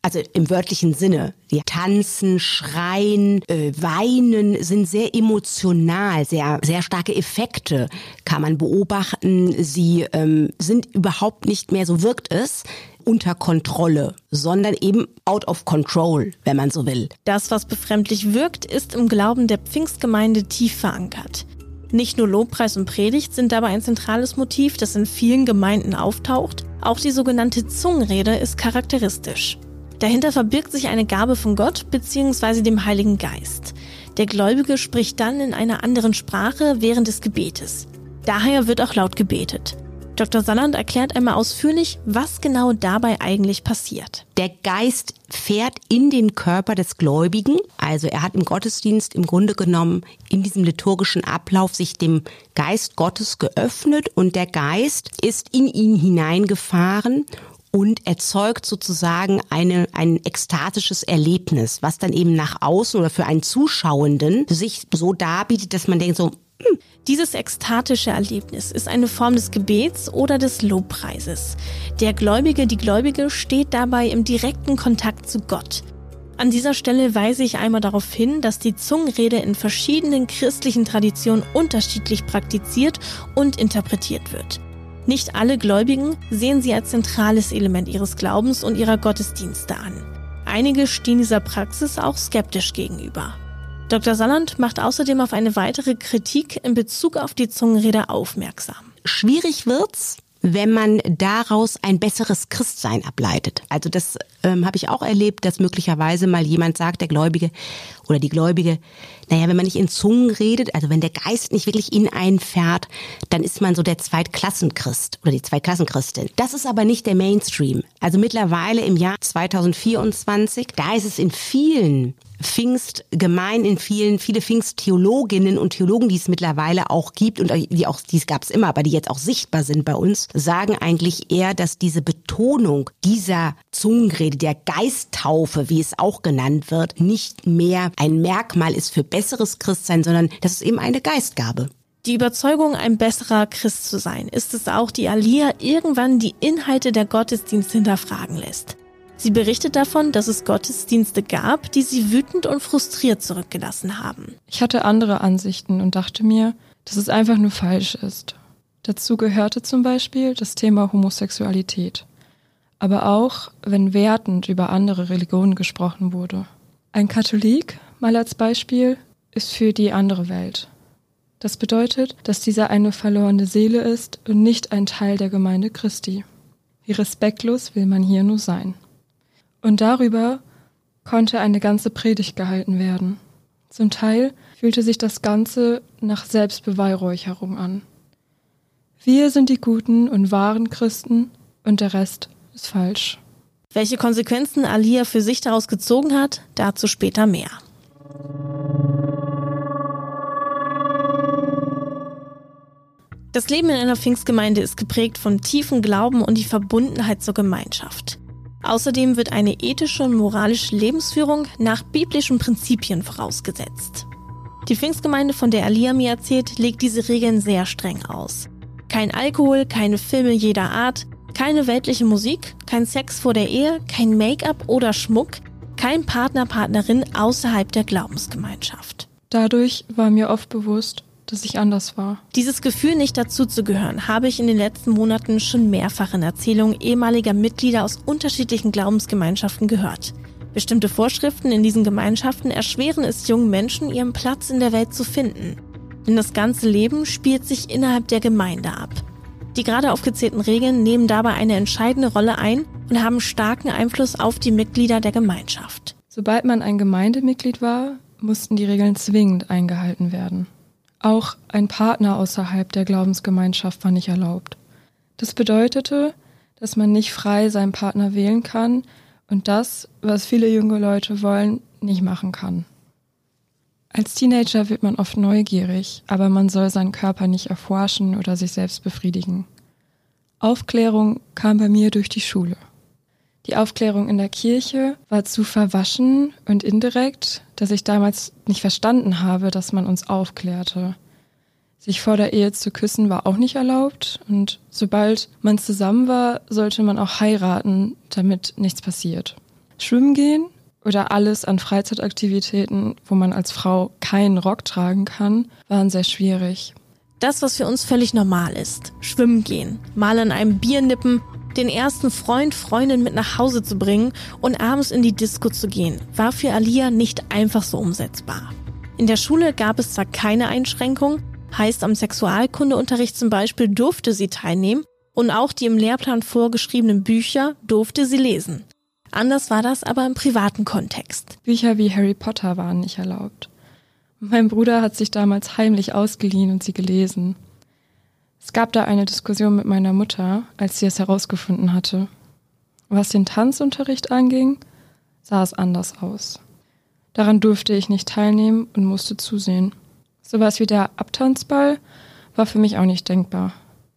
Speaker 2: Also im wörtlichen Sinne. Die tanzen, schreien, äh, weinen, sind sehr emotional, sehr sehr starke Effekte kann man beobachten. Sie ähm, sind überhaupt nicht mehr, so wirkt es, unter Kontrolle, sondern eben out of control, wenn man so will.
Speaker 1: Das, was befremdlich wirkt, ist im Glauben der Pfingstgemeinde tief verankert. Nicht nur Lobpreis und Predigt sind dabei ein zentrales Motiv, das in vielen Gemeinden auftaucht. Auch die sogenannte Zungenrede ist charakteristisch. Dahinter verbirgt sich eine Gabe von Gott bzw. dem Heiligen Geist. Der Gläubige spricht dann in einer anderen Sprache während des Gebetes. Daher wird auch laut gebetet. Doktor Salland erklärt einmal ausführlich, was genau dabei eigentlich passiert.
Speaker 2: Der Geist fährt in den Körper des Gläubigen. Also er hat im Gottesdienst im Grunde genommen in diesem liturgischen Ablauf sich dem Geist Gottes geöffnet und der Geist ist in ihn hineingefahren und erzeugt sozusagen eine, ein ekstatisches Erlebnis, was dann eben nach außen oder für einen Zuschauenden sich so darbietet, dass man denkt so, hm.
Speaker 1: Dieses ekstatische Erlebnis ist eine Form des Gebets oder des Lobpreises. Der Gläubige, die Gläubige steht dabei im direkten Kontakt zu Gott. An dieser Stelle weise ich einmal darauf hin, dass die Zungenrede in verschiedenen christlichen Traditionen unterschiedlich praktiziert und interpretiert wird. Nicht alle Gläubigen sehen sie als zentrales Element ihres Glaubens und ihrer Gottesdienste an. Einige stehen dieser Praxis auch skeptisch gegenüber. Doktor Salland macht außerdem auf eine weitere Kritik in Bezug auf die Zungenrede aufmerksam.
Speaker 2: Schwierig wird's, wenn man daraus ein besseres Christsein ableitet. Also das ähm, habe ich auch erlebt, dass möglicherweise mal jemand sagt, der Gläubige oder die Gläubige, naja, wenn man nicht in Zungen redet, also wenn der Geist nicht wirklich in einen fährt, dann ist man so der Zweitklassenchrist oder die Zweitklassenchristin. Das ist aber nicht der Mainstream. Also mittlerweile im Jahr zwanzig vierundzwanzig, da ist es in vielen Pfingstgemeinden, in vielen, viele Pfingsttheologinnen und Theologen, die es mittlerweile auch gibt und die auch, die gab es immer, aber die jetzt auch sichtbar sind bei uns, sagen eigentlich eher, dass diese Betonung dieser Zungenrede, der Geisttaufe, wie es auch genannt wird, nicht mehr ein Merkmal ist für besseres Christsein, sondern das ist eben eine Geistgabe.
Speaker 1: Die Überzeugung, ein besserer Christ zu sein, ist es auch, die Alia irgendwann die Inhalte der Gottesdienste hinterfragen lässt. Sie berichtet davon, dass es Gottesdienste gab, die sie wütend und frustriert zurückgelassen haben.
Speaker 7: Ich hatte andere Ansichten und dachte mir, dass es einfach nur falsch ist. Dazu gehörte zum Beispiel das Thema Homosexualität. Aber auch, wenn wertend über andere Religionen gesprochen wurde. Ein Katholik, mal als Beispiel, ist für die andere Welt. Das bedeutet, dass dieser eine verlorene Seele ist und nicht ein Teil der Gemeinde Christi. Wie respektlos will man hier nur sein? Und darüber konnte eine ganze Predigt gehalten werden. Zum Teil fühlte sich das Ganze nach Selbstbeweihräucherung an. Wir sind die guten und wahren Christen und der Rest ist falsch.
Speaker 1: Welche Konsequenzen Alia für sich daraus gezogen hat, dazu später mehr. Das Leben in einer Pfingstgemeinde ist geprägt von tiefem Glauben und die Verbundenheit zur Gemeinschaft. Außerdem wird eine ethische und moralische Lebensführung nach biblischen Prinzipien vorausgesetzt. Die Pfingstgemeinde, von der Alia mir erzählt, legt diese Regeln sehr streng aus. Kein Alkohol, keine Filme jeder Art, keine weltliche Musik, kein Sex vor der Ehe, kein Make-up oder Schmuck, kein Partner, Partnerin außerhalb der Glaubensgemeinschaft.
Speaker 7: Dadurch war mir oft bewusst, dass ich anders war.
Speaker 1: Dieses Gefühl, nicht dazuzugehören, habe ich in den letzten Monaten schon mehrfach in Erzählungen ehemaliger Mitglieder aus unterschiedlichen Glaubensgemeinschaften gehört. Bestimmte Vorschriften in diesen Gemeinschaften erschweren es jungen Menschen, ihren Platz in der Welt zu finden. Denn das ganze Leben spielt sich innerhalb der Gemeinde ab. Die gerade aufgezählten Regeln nehmen dabei eine entscheidende Rolle ein und haben starken Einfluss auf die Mitglieder der Gemeinschaft.
Speaker 7: Sobald man ein Gemeindemitglied war, mussten die Regeln zwingend eingehalten werden. Auch ein Partner außerhalb der Glaubensgemeinschaft war nicht erlaubt. Das bedeutete, dass man nicht frei seinen Partner wählen kann und das, was viele junge Leute wollen, nicht machen kann. Als Teenager wird man oft neugierig, aber man soll seinen Körper nicht erforschen oder sich selbst befriedigen. Aufklärung kam bei mir durch die Schule. Die Aufklärung in der Kirche war zu verwaschen und indirekt, dass ich damals nicht verstanden habe, dass man uns aufklärte. Sich vor der Ehe zu küssen war auch nicht erlaubt und sobald man zusammen war, sollte man auch heiraten, damit nichts passiert. Schwimmen gehen oder alles an Freizeitaktivitäten, wo man als Frau keinen Rock tragen kann, waren sehr schwierig.
Speaker 1: Das, was für uns völlig normal ist, schwimmen gehen, mal an einem Bier nippen, den ersten Freund, Freundin mit nach Hause zu bringen und abends in die Disco zu gehen, war für Alia nicht einfach so umsetzbar. In der Schule gab es zwar keine Einschränkung, heißt am Sexualkundeunterricht zum Beispiel durfte sie teilnehmen und auch die im Lehrplan vorgeschriebenen Bücher durfte sie lesen. Anders war das aber im privaten Kontext.
Speaker 7: Bücher wie Harry Potter waren nicht erlaubt. Mein Bruder hat sich damals heimlich ausgeliehen und sie gelesen. Es gab da eine Diskussion mit meiner Mutter, als sie es herausgefunden hatte. Was den Tanzunterricht anging, sah es anders aus. Daran durfte ich nicht teilnehmen und musste zusehen. Sowas wie der Abtanzball war für mich auch nicht denkbar.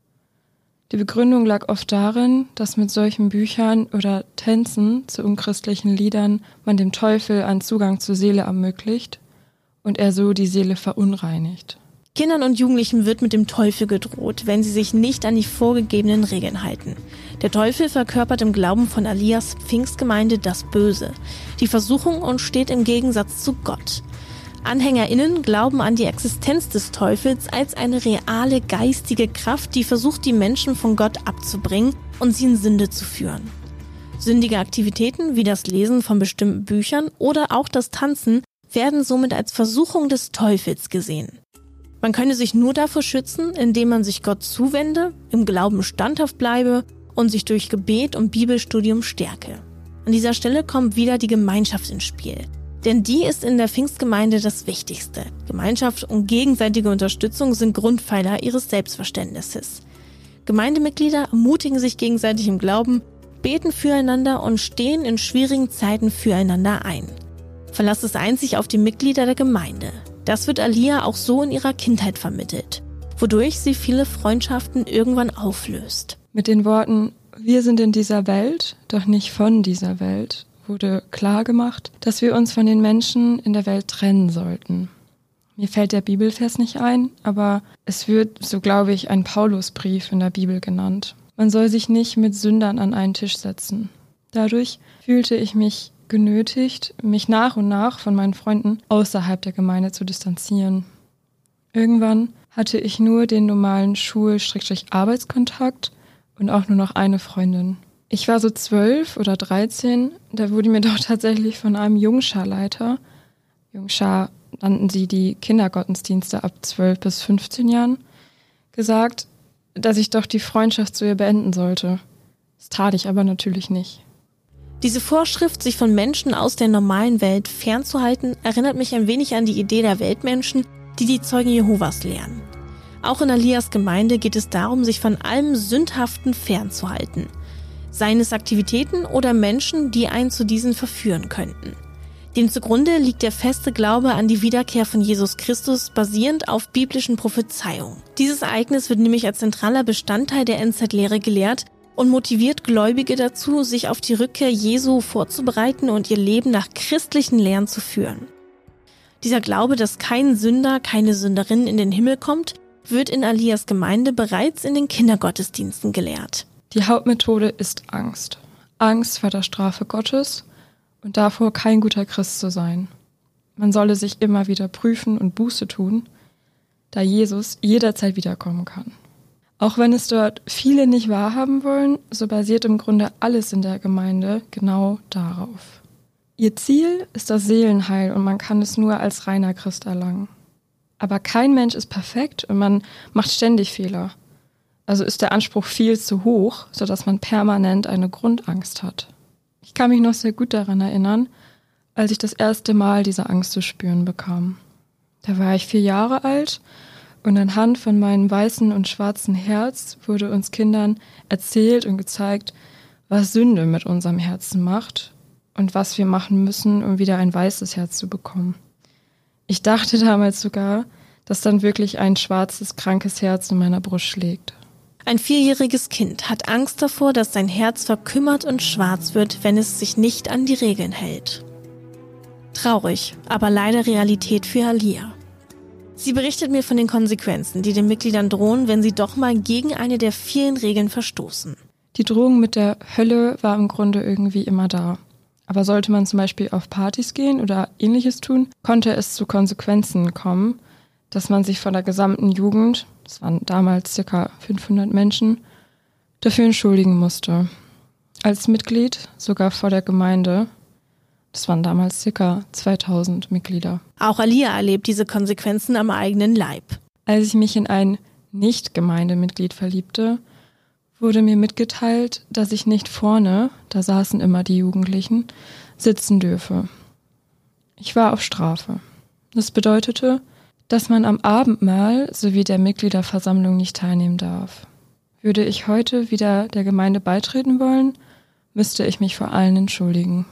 Speaker 7: Die Begründung lag oft darin, dass mit solchen Büchern oder Tänzen zu unchristlichen Liedern man dem Teufel einen Zugang zur Seele ermöglicht und er so die Seele verunreinigt.
Speaker 1: Kindern und Jugendlichen wird mit dem Teufel gedroht, wenn sie sich nicht an die vorgegebenen Regeln halten. Der Teufel verkörpert im Glauben von Alias Pfingstgemeinde das Böse, die Versuchung und steht im Gegensatz zu Gott. AnhängerInnen glauben an die Existenz des Teufels als eine reale geistige Kraft, die versucht, die Menschen von Gott abzubringen und sie in Sünde zu führen. Sündige Aktivitäten wie das Lesen von bestimmten Büchern oder auch das Tanzen werden somit als Versuchung des Teufels gesehen. Man könne sich nur davor schützen, indem man sich Gott zuwende, im Glauben standhaft bleibe und sich durch Gebet und Bibelstudium stärke. An dieser Stelle kommt wieder die Gemeinschaft ins Spiel. Denn die ist in der Pfingstgemeinde das Wichtigste. Gemeinschaft und gegenseitige Unterstützung sind Grundpfeiler ihres Selbstverständnisses. Gemeindemitglieder ermutigen sich gegenseitig im Glauben, beten füreinander und stehen in schwierigen Zeiten füreinander ein. Verlass es einzig auf die Mitglieder der Gemeinde. Das wird Alia auch so in ihrer Kindheit vermittelt, wodurch sie viele Freundschaften irgendwann auflöst.
Speaker 7: Mit den Worten, wir sind in dieser Welt, doch nicht von dieser Welt, wurde klar gemacht, dass wir uns von den Menschen in der Welt trennen sollten. Mir fällt der Bibelvers nicht ein, aber es wird, so glaube ich, ein Paulusbrief in der Bibel genannt. Man soll sich nicht mit Sündern an einen Tisch setzen. Dadurch fühlte ich mich genötigt, mich nach und nach von meinen Freunden außerhalb der Gemeinde zu distanzieren. Irgendwann hatte ich nur den normalen Schul-Arbeitskontakt und auch nur noch eine Freundin. Ich war so zwölf oder dreizehn, da wurde mir doch tatsächlich von einem Jungscharleiter, Jungschar nannten sie die Kindergottesdienste ab zwölf bis fünfzehn Jahren, gesagt, dass ich doch die Freundschaft zu ihr beenden sollte. Das tat ich aber natürlich nicht.
Speaker 1: Diese Vorschrift, sich von Menschen aus der normalen Welt fernzuhalten, erinnert mich ein wenig an die Idee der Weltmenschen, die die Zeugen Jehovas lehren. Auch in Alias Gemeinde geht es darum, sich von allem Sündhaften fernzuhalten. Seien es Aktivitäten oder Menschen, die einen zu diesen verführen könnten. Dem zugrunde liegt der feste Glaube an die Wiederkehr von Jesus Christus, basierend auf biblischen Prophezeiungen. Dieses Ereignis wird nämlich als zentraler Bestandteil der Endzeitlehre gelehrt und motiviert Gläubige dazu, sich auf die Rückkehr Jesu vorzubereiten und ihr Leben nach christlichen Lehren zu führen. Dieser Glaube, dass kein Sünder, keine Sünderin in den Himmel kommt, wird in Alias Gemeinde bereits in den Kindergottesdiensten gelehrt.
Speaker 7: Die Hauptmethode ist Angst. Angst vor der Strafe Gottes und davor, kein guter Christ zu sein. Man solle sich immer wieder prüfen und Buße tun, da Jesus jederzeit wiederkommen kann. Auch wenn es dort viele nicht wahrhaben wollen, so basiert im Grunde alles in der Gemeinde genau darauf. Ihr Ziel ist das Seelenheil und man kann es nur als reiner Christ erlangen. Aber kein Mensch ist perfekt und man macht ständig Fehler. Also ist der Anspruch viel zu hoch, sodass man permanent eine Grundangst hat. Ich kann mich noch sehr gut daran erinnern, als ich das erste Mal diese Angst zu spüren bekam. Da war ich vier Jahre alt und anhand von meinem weißen und schwarzen Herz wurde uns Kindern erzählt und gezeigt, was Sünde mit unserem Herzen macht und was wir machen müssen, um wieder ein weißes Herz zu bekommen. Ich dachte damals sogar, dass dann wirklich ein schwarzes, krankes Herz in meiner Brust schlägt.
Speaker 1: Ein vierjähriges Kind hat Angst davor, dass sein Herz verkümmert und schwarz wird, wenn es sich nicht an die Regeln hält. Traurig, aber leider Realität für Alia. Sie berichtet mir von den Konsequenzen, die den Mitgliedern drohen, wenn sie doch mal gegen eine der vielen Regeln verstoßen.
Speaker 7: Die Drohung mit der Hölle war im Grunde irgendwie immer da. Aber sollte man zum Beispiel auf Partys gehen oder Ähnliches tun, konnte es zu Konsequenzen kommen, dass man sich von der gesamten Jugend, das waren damals ca. fünfhundert Menschen, dafür entschuldigen musste. Als Mitglied sogar vor der Gemeinde. Das waren damals ca. zweitausend Mitglieder.
Speaker 1: Auch Alia erlebt diese Konsequenzen am eigenen Leib.
Speaker 7: Als ich mich in ein Nicht-Gemeindemitglied verliebte, wurde mir mitgeteilt, dass ich nicht vorne, da saßen immer die Jugendlichen, sitzen dürfe. Ich war auf Strafe. Das bedeutete, dass man am Abendmahl sowie der Mitgliederversammlung nicht teilnehmen darf. Würde ich heute wieder der Gemeinde beitreten wollen, müsste ich mich vor allen entschuldigen.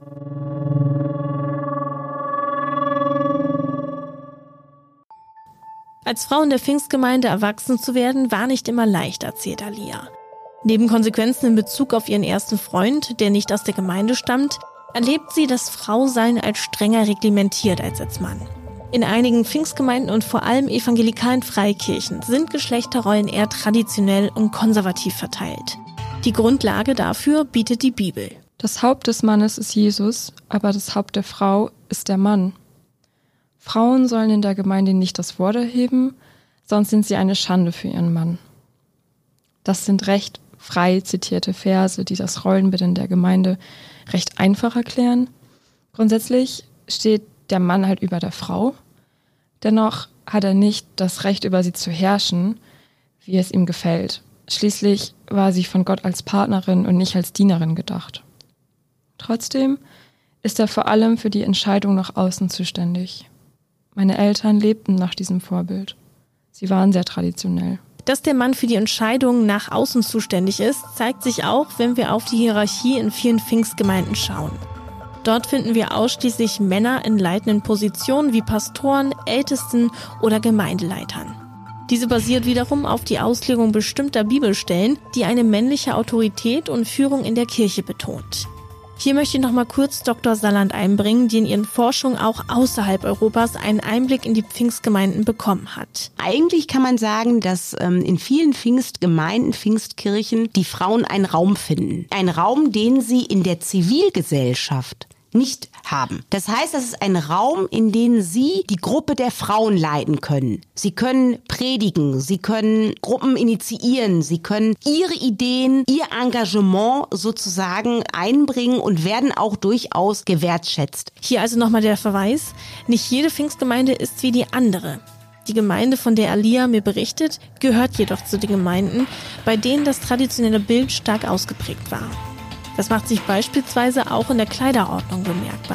Speaker 1: Als Frau in der Pfingstgemeinde erwachsen zu werden, war nicht immer leicht, erzählt Alia. Neben Konsequenzen in Bezug auf ihren ersten Freund, der nicht aus der Gemeinde stammt, erlebt sie das Frausein als strenger reglementiert als als Mann. In einigen Pfingstgemeinden und vor allem evangelikalen Freikirchen sind Geschlechterrollen eher traditionell und konservativ verteilt. Die Grundlage dafür bietet die Bibel.
Speaker 7: Das Haupt des Mannes ist Jesus, aber das Haupt der Frau ist der Mann. Frauen sollen in der Gemeinde nicht das Wort erheben, sonst sind sie eine Schande für ihren Mann. Das sind recht frei zitierte Verse, die das Rollenbild in der Gemeinde recht einfach erklären. Grundsätzlich steht der Mann halt über der Frau. Dennoch hat er nicht das Recht, über sie zu herrschen, wie es ihm gefällt. Schließlich war sie von Gott als Partnerin und nicht als Dienerin gedacht. Trotzdem ist er vor allem für die Entscheidung nach außen zuständig. Meine Eltern lebten nach diesem Vorbild. Sie waren sehr traditionell.
Speaker 1: Dass der Mann für die Entscheidungen nach außen zuständig ist, zeigt sich auch, wenn wir auf die Hierarchie in vielen Pfingstgemeinden schauen. Dort finden wir ausschließlich Männer in leitenden Positionen wie Pastoren, Ältesten oder Gemeindeleitern. Diese basiert wiederum auf die Auslegung bestimmter Bibelstellen, die eine männliche Autorität und Führung in der Kirche betont. Hier möchte ich noch mal kurz Doktor Salland einbringen, die in ihren Forschungen auch außerhalb Europas einen Einblick in die Pfingstgemeinden bekommen hat.
Speaker 2: Eigentlich kann man sagen, dass ähm, in vielen Pfingstgemeinden, Pfingstkirchen die Frauen einen Raum finden. Einen Raum, den sie in der Zivilgesellschaft nicht haben. Das heißt, das ist ein Raum, in dem sie die Gruppe der Frauen leiten können. Sie können predigen, sie können Gruppen initiieren, sie können ihre Ideen, ihr Engagement sozusagen einbringen und werden auch durchaus gewertschätzt.
Speaker 1: Hier also nochmal der Verweis, nicht jede Pfingstgemeinde ist wie die andere. Die Gemeinde, von der Alia mir berichtet, gehört jedoch zu den Gemeinden, bei denen das traditionelle Bild stark ausgeprägt war. Das macht sich beispielsweise auch in der Kleiderordnung bemerkbar.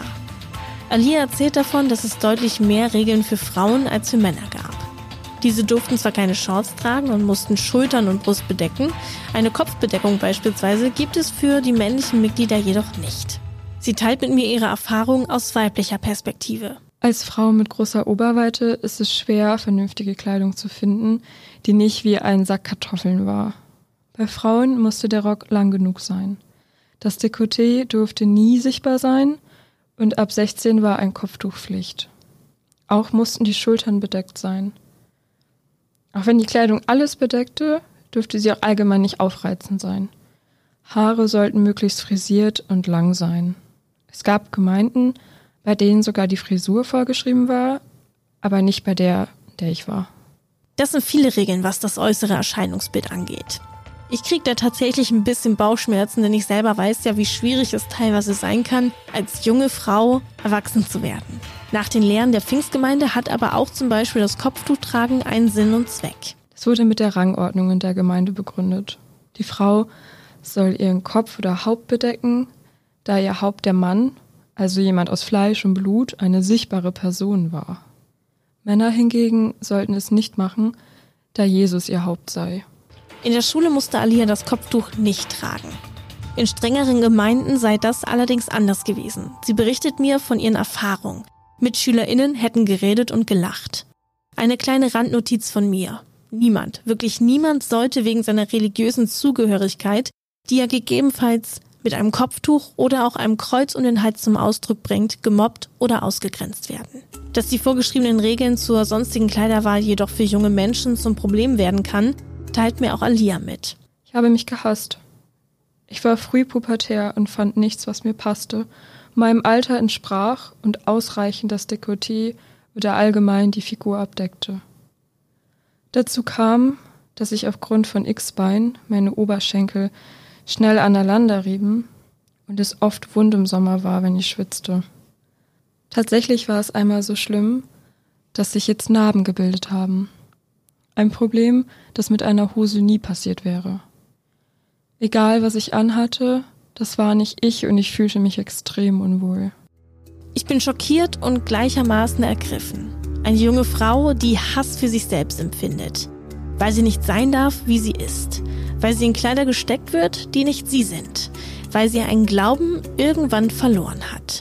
Speaker 1: Alia erzählt davon, dass es deutlich mehr Regeln für Frauen als für Männer gab. Diese durften zwar keine Shorts tragen und mussten Schultern und Brust bedecken, eine Kopfbedeckung beispielsweise gibt es für die männlichen Mitglieder jedoch nicht. Sie teilt mit mir ihre Erfahrungen aus weiblicher Perspektive.
Speaker 7: Als Frau mit großer Oberweite ist es schwer, vernünftige Kleidung zu finden, die nicht wie ein Sack Kartoffeln war. Bei Frauen musste der Rock lang genug sein. Das Dekolleté durfte nie sichtbar sein und ab sechzehn war ein Kopftuch Pflicht. Auch mussten die Schultern bedeckt sein. Auch wenn die Kleidung alles bedeckte, dürfte sie auch allgemein nicht aufreizend sein. Haare sollten möglichst frisiert und lang sein. Es gab Gemeinden, bei denen sogar die Frisur vorgeschrieben war, aber nicht bei der, der ich war.
Speaker 1: Das sind viele Regeln, was das äußere Erscheinungsbild angeht. Ich kriege da tatsächlich ein bisschen Bauchschmerzen, denn ich selber weiß ja, wie schwierig es teilweise sein kann, als junge Frau erwachsen zu werden. Nach den Lehren der Pfingstgemeinde hat aber auch zum Beispiel das Kopftuchtragen einen Sinn und Zweck.
Speaker 7: Es wurde mit der Rangordnung in der Gemeinde begründet. Die Frau soll ihren Kopf oder Haupt bedecken, da ihr Haupt der Mann, also jemand aus Fleisch und Blut, eine sichtbare Person war. Männer hingegen sollten es nicht machen, da Jesus ihr Haupt sei.
Speaker 1: In der Schule musste Alia das Kopftuch nicht tragen. In strengeren Gemeinden sei das allerdings anders gewesen. Sie berichtet mir von ihren Erfahrungen. MitschülerInnen hätten geredet und gelacht. Eine kleine Randnotiz von mir. Niemand, wirklich niemand sollte wegen seiner religiösen Zugehörigkeit, die er gegebenenfalls mit einem Kopftuch oder auch einem Kreuz um den Hals zum Ausdruck bringt, gemobbt oder ausgegrenzt werden. Dass die vorgeschriebenen Regeln zur sonstigen Kleiderwahl jedoch für junge Menschen zum Problem werden kann, teilt mir auch Alia mit.
Speaker 7: Ich habe mich gehasst. Ich war frühpubertär und fand nichts, was mir passte, meinem Alter entsprach und ausreichend das Dekolleté oder allgemein die Figur abdeckte. Dazu kam, dass ich aufgrund von X-Bein meine Oberschenkel schnell aneinander rieben und es oft wund im Sommer war, wenn ich schwitzte. Tatsächlich war es einmal so schlimm, dass sich jetzt Narben gebildet haben. Ein Problem, das mit einer Hose nie passiert wäre. Egal, was ich anhatte, das war nicht ich und ich fühlte mich extrem unwohl.
Speaker 1: Ich bin schockiert und gleichermaßen ergriffen. Eine junge Frau, die Hass für sich selbst empfindet. Weil sie nicht sein darf, wie sie ist. Weil sie in Kleider gesteckt wird, die nicht sie sind. Weil sie einen Glauben irgendwann verloren hat.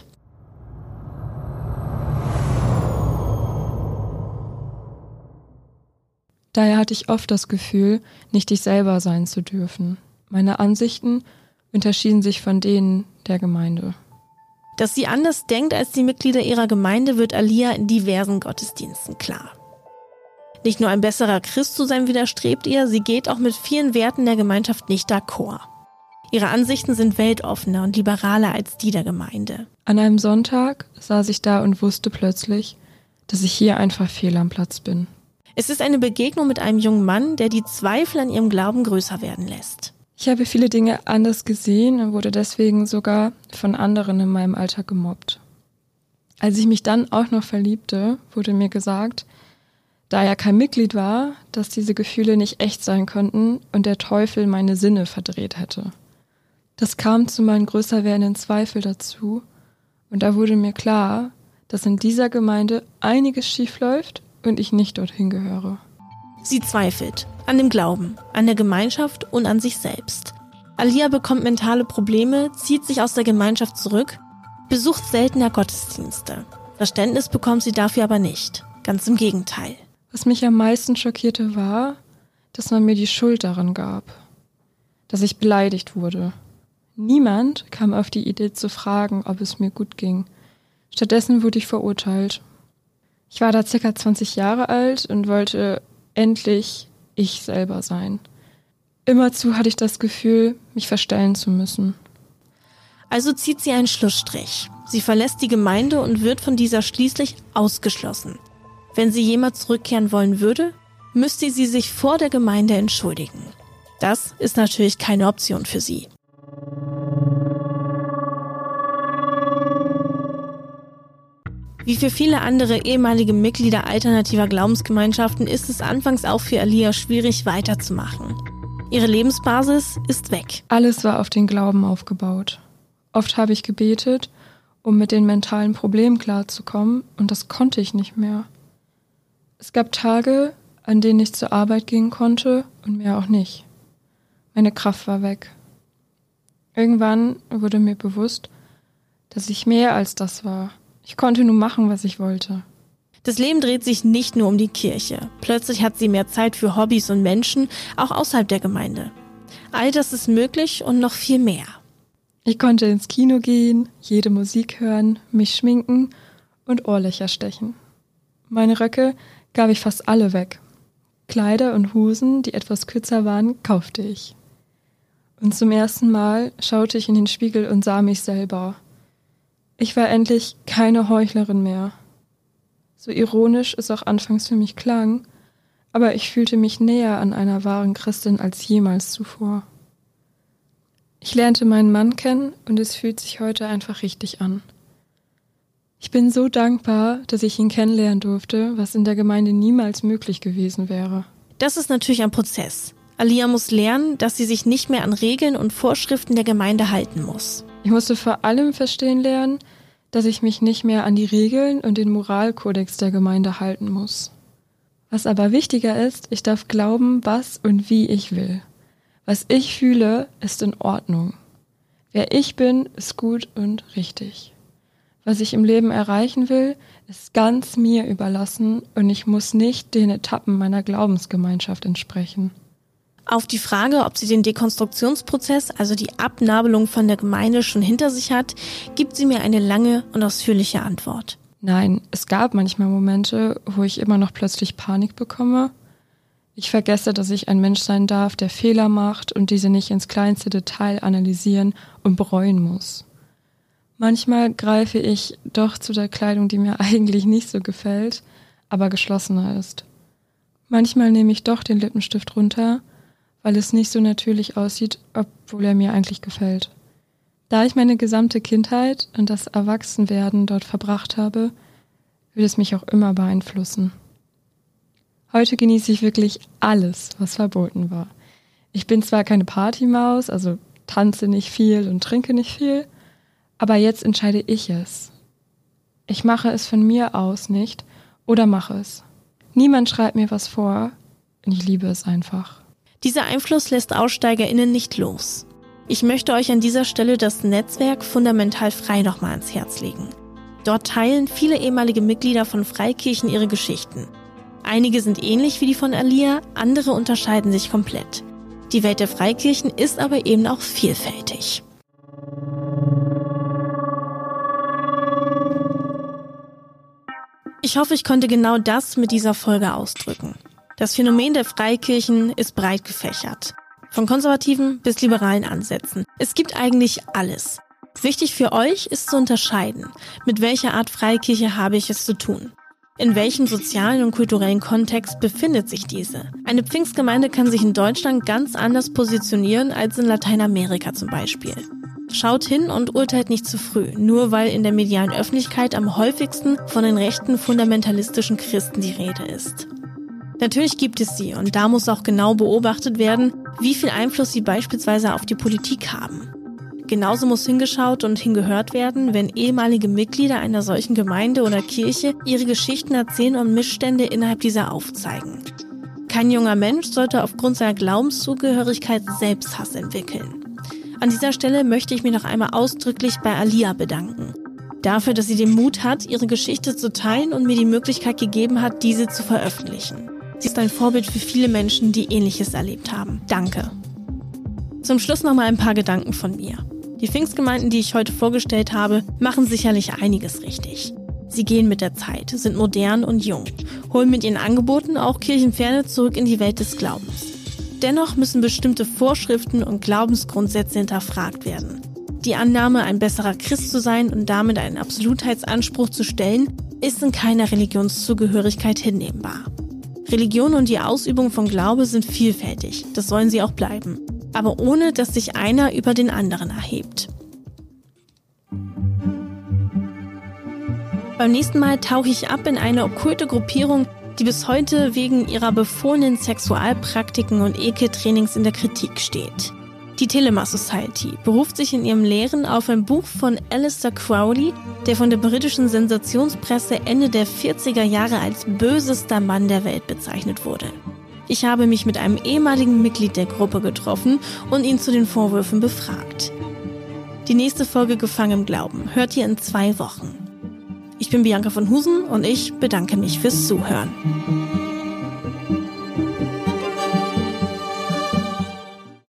Speaker 7: Daher hatte ich oft das Gefühl, nicht ich selber sein zu dürfen. Meine Ansichten unterschieden sich von denen der Gemeinde.
Speaker 1: Dass sie anders denkt als die Mitglieder ihrer Gemeinde, wird Alia in diversen Gottesdiensten klar. Nicht nur ein besserer Christ zu sein widerstrebt ihr, sie geht auch mit vielen Werten der Gemeinschaft nicht d'accord. Ihre Ansichten sind weltoffener und liberaler als die der Gemeinde.
Speaker 7: An einem Sonntag saß ich da und wusste plötzlich, dass ich hier einfach fehl am Platz bin.
Speaker 1: Es ist eine Begegnung mit einem jungen Mann, der die Zweifel an ihrem Glauben größer werden lässt.
Speaker 7: Ich habe viele Dinge anders gesehen und wurde deswegen sogar von anderen in meinem Alter gemobbt. Als ich mich dann auch noch verliebte, wurde mir gesagt, da er kein Mitglied war, dass diese Gefühle nicht echt sein könnten und der Teufel meine Sinne verdreht hätte. Das kam zu meinen größer werdenden Zweifeln dazu und da wurde mir klar, dass in dieser Gemeinde einiges schief läuft und ich nicht dorthin gehöre.
Speaker 1: Sie zweifelt an dem Glauben, an der Gemeinschaft und an sich selbst. Alia bekommt mentale Probleme, zieht sich aus der Gemeinschaft zurück, besucht seltener Gottesdienste. Verständnis bekommt sie dafür aber nicht. Ganz im Gegenteil.
Speaker 7: Was mich am meisten schockierte war, dass man mir die Schuld daran gab, dass ich beleidigt wurde. Niemand kam auf die Idee zu fragen, ob es mir gut ging. Stattdessen wurde ich verurteilt. Ich war da circa zwanzig Jahre alt und wollte endlich ich selber sein. Immerzu hatte ich das Gefühl, mich verstellen zu müssen.
Speaker 1: Also zieht sie einen Schlussstrich. Sie verlässt die Gemeinde und wird von dieser schließlich ausgeschlossen. Wenn sie jemals zurückkehren wollen würde, müsste sie sich vor der Gemeinde entschuldigen. Das ist natürlich keine Option für sie. Wie für viele andere ehemalige Mitglieder alternativer Glaubensgemeinschaften ist es anfangs auch für Alia schwierig weiterzumachen. Ihre Lebensbasis ist weg.
Speaker 7: Alles war auf den Glauben aufgebaut. Oft habe ich gebetet, um mit den mentalen Problemen klarzukommen, und das konnte ich nicht mehr. Es gab Tage, an denen ich zur Arbeit gehen konnte und mehr auch nicht. Meine Kraft war weg. Irgendwann wurde mir bewusst, dass ich mehr als das war. Ich konnte nur machen, was ich wollte.
Speaker 1: Das Leben dreht sich nicht nur um die Kirche. Plötzlich hat sie mehr Zeit für Hobbys und Menschen, auch außerhalb der Gemeinde. All das ist möglich und noch viel mehr.
Speaker 7: Ich konnte ins Kino gehen, jede Musik hören, mich schminken und Ohrlöcher stechen. Meine Röcke gab ich fast alle weg. Kleider und Hosen, die etwas kürzer waren, kaufte ich. Und zum ersten Mal schaute ich in den Spiegel und sah mich selber. Ich war endlich keine Heuchlerin mehr. So ironisch es auch anfangs für mich klang, aber ich fühlte mich näher an einer wahren Christin als jemals zuvor. Ich lernte meinen Mann kennen und es fühlt sich heute einfach richtig an. Ich bin so dankbar, dass ich ihn kennenlernen durfte, was in der Gemeinde niemals möglich gewesen wäre.
Speaker 1: Das ist natürlich ein Prozess. Alia muss lernen, dass sie sich nicht mehr an Regeln und Vorschriften der Gemeinde halten muss.
Speaker 7: Ich musste vor allem verstehen lernen, dass ich mich nicht mehr an die Regeln und den Moralkodex der Gemeinde halten muss. Was aber wichtiger ist, ich darf glauben, was und wie ich will. Was ich fühle, ist in Ordnung. Wer ich bin, ist gut und richtig. Was ich im Leben erreichen will, ist ganz mir überlassen und ich muss nicht den Etappen meiner Glaubensgemeinschaft entsprechen.
Speaker 1: Auf die Frage, ob sie den Dekonstruktionsprozess, also die Abnabelung von der Gemeinde, schon hinter sich hat, gibt sie mir eine lange und ausführliche Antwort.
Speaker 7: Nein, es gab manchmal Momente, wo ich immer noch plötzlich Panik bekomme. Ich vergesse, dass ich ein Mensch sein darf, der Fehler macht und diese nicht ins kleinste Detail analysieren und bereuen muss. Manchmal greife ich doch zu der Kleidung, die mir eigentlich nicht so gefällt, aber geschlossener ist. Manchmal nehme ich doch den Lippenstift runter, weil es nicht so natürlich aussieht, obwohl er mir eigentlich gefällt. Da ich meine gesamte Kindheit und das Erwachsenwerden dort verbracht habe, wird es mich auch immer beeinflussen. Heute genieße ich wirklich alles, was verboten war. Ich bin zwar keine Partymaus, also tanze nicht viel und trinke nicht viel, aber jetzt entscheide ich es. Ich mache es von mir aus nicht oder mache es. Niemand schreibt mir was vor und ich liebe es einfach.
Speaker 1: Dieser Einfluss lässt AussteigerInnen nicht los. Ich möchte euch an dieser Stelle das Netzwerk Fundamental Frei nochmal ans Herz legen. Dort teilen viele ehemalige Mitglieder von Freikirchen ihre Geschichten. Einige sind ähnlich wie die von Alia, andere unterscheiden sich komplett. Die Welt der Freikirchen ist aber eben auch vielfältig. Ich hoffe, ich konnte genau das mit dieser Folge ausdrücken. Das Phänomen der Freikirchen ist breit gefächert. Von konservativen bis liberalen Ansätzen. Es gibt eigentlich alles. Wichtig für euch ist zu unterscheiden, mit welcher Art Freikirche habe ich es zu tun. In welchem sozialen und kulturellen Kontext befindet sich diese? Eine Pfingstgemeinde kann sich in Deutschland ganz anders positionieren als in Lateinamerika zum Beispiel. Schaut hin und urteilt nicht zu früh, nur weil in der medialen Öffentlichkeit am häufigsten von den rechten fundamentalistischen Christen die Rede ist. Natürlich gibt es sie und da muss auch genau beobachtet werden, wie viel Einfluss sie beispielsweise auf die Politik haben. Genauso muss hingeschaut und hingehört werden, wenn ehemalige Mitglieder einer solchen Gemeinde oder Kirche ihre Geschichten erzählen und Missstände innerhalb dieser aufzeigen. Kein junger Mensch sollte aufgrund seiner Glaubenszugehörigkeit Selbsthass entwickeln. An dieser Stelle möchte ich mich noch einmal ausdrücklich bei Alia bedanken. Dafür, dass sie den Mut hat, ihre Geschichte zu teilen und mir die Möglichkeit gegeben hat, diese zu veröffentlichen. Sie ist ein Vorbild für viele Menschen, die Ähnliches erlebt haben. Danke. Zum Schluss noch mal ein paar Gedanken von mir. Die Pfingstgemeinden, die ich heute vorgestellt habe, machen sicherlich einiges richtig. Sie gehen mit der Zeit, sind modern und jung, holen mit ihren Angeboten auch Kirchenferne zurück in die Welt des Glaubens. Dennoch müssen bestimmte Vorschriften und Glaubensgrundsätze hinterfragt werden. Die Annahme, ein besserer Christ zu sein und damit einen Absolutheitsanspruch zu stellen, ist in keiner Religionszugehörigkeit hinnehmbar. Religion und die Ausübung von Glaube sind vielfältig, das sollen sie auch bleiben. Aber ohne, dass sich einer über den anderen erhebt. Beim nächsten Mal tauche ich ab in eine okkulte Gruppierung, die bis heute wegen ihrer befohlenen Sexualpraktiken und Ekeltrainings in der Kritik steht. Die Telema Society beruft sich in ihrem Lehren auf ein Buch von Aleister Crowley, der von der britischen Sensationspresse Ende der vierziger Jahre als bösester Mann der Welt bezeichnet wurde. Ich habe mich mit einem ehemaligen Mitglied der Gruppe getroffen und ihn zu den Vorwürfen befragt. Die nächste Folge Gefangen im Glauben hört ihr in zwei Wochen. Ich bin Bianca von Husen und ich bedanke mich fürs Zuhören.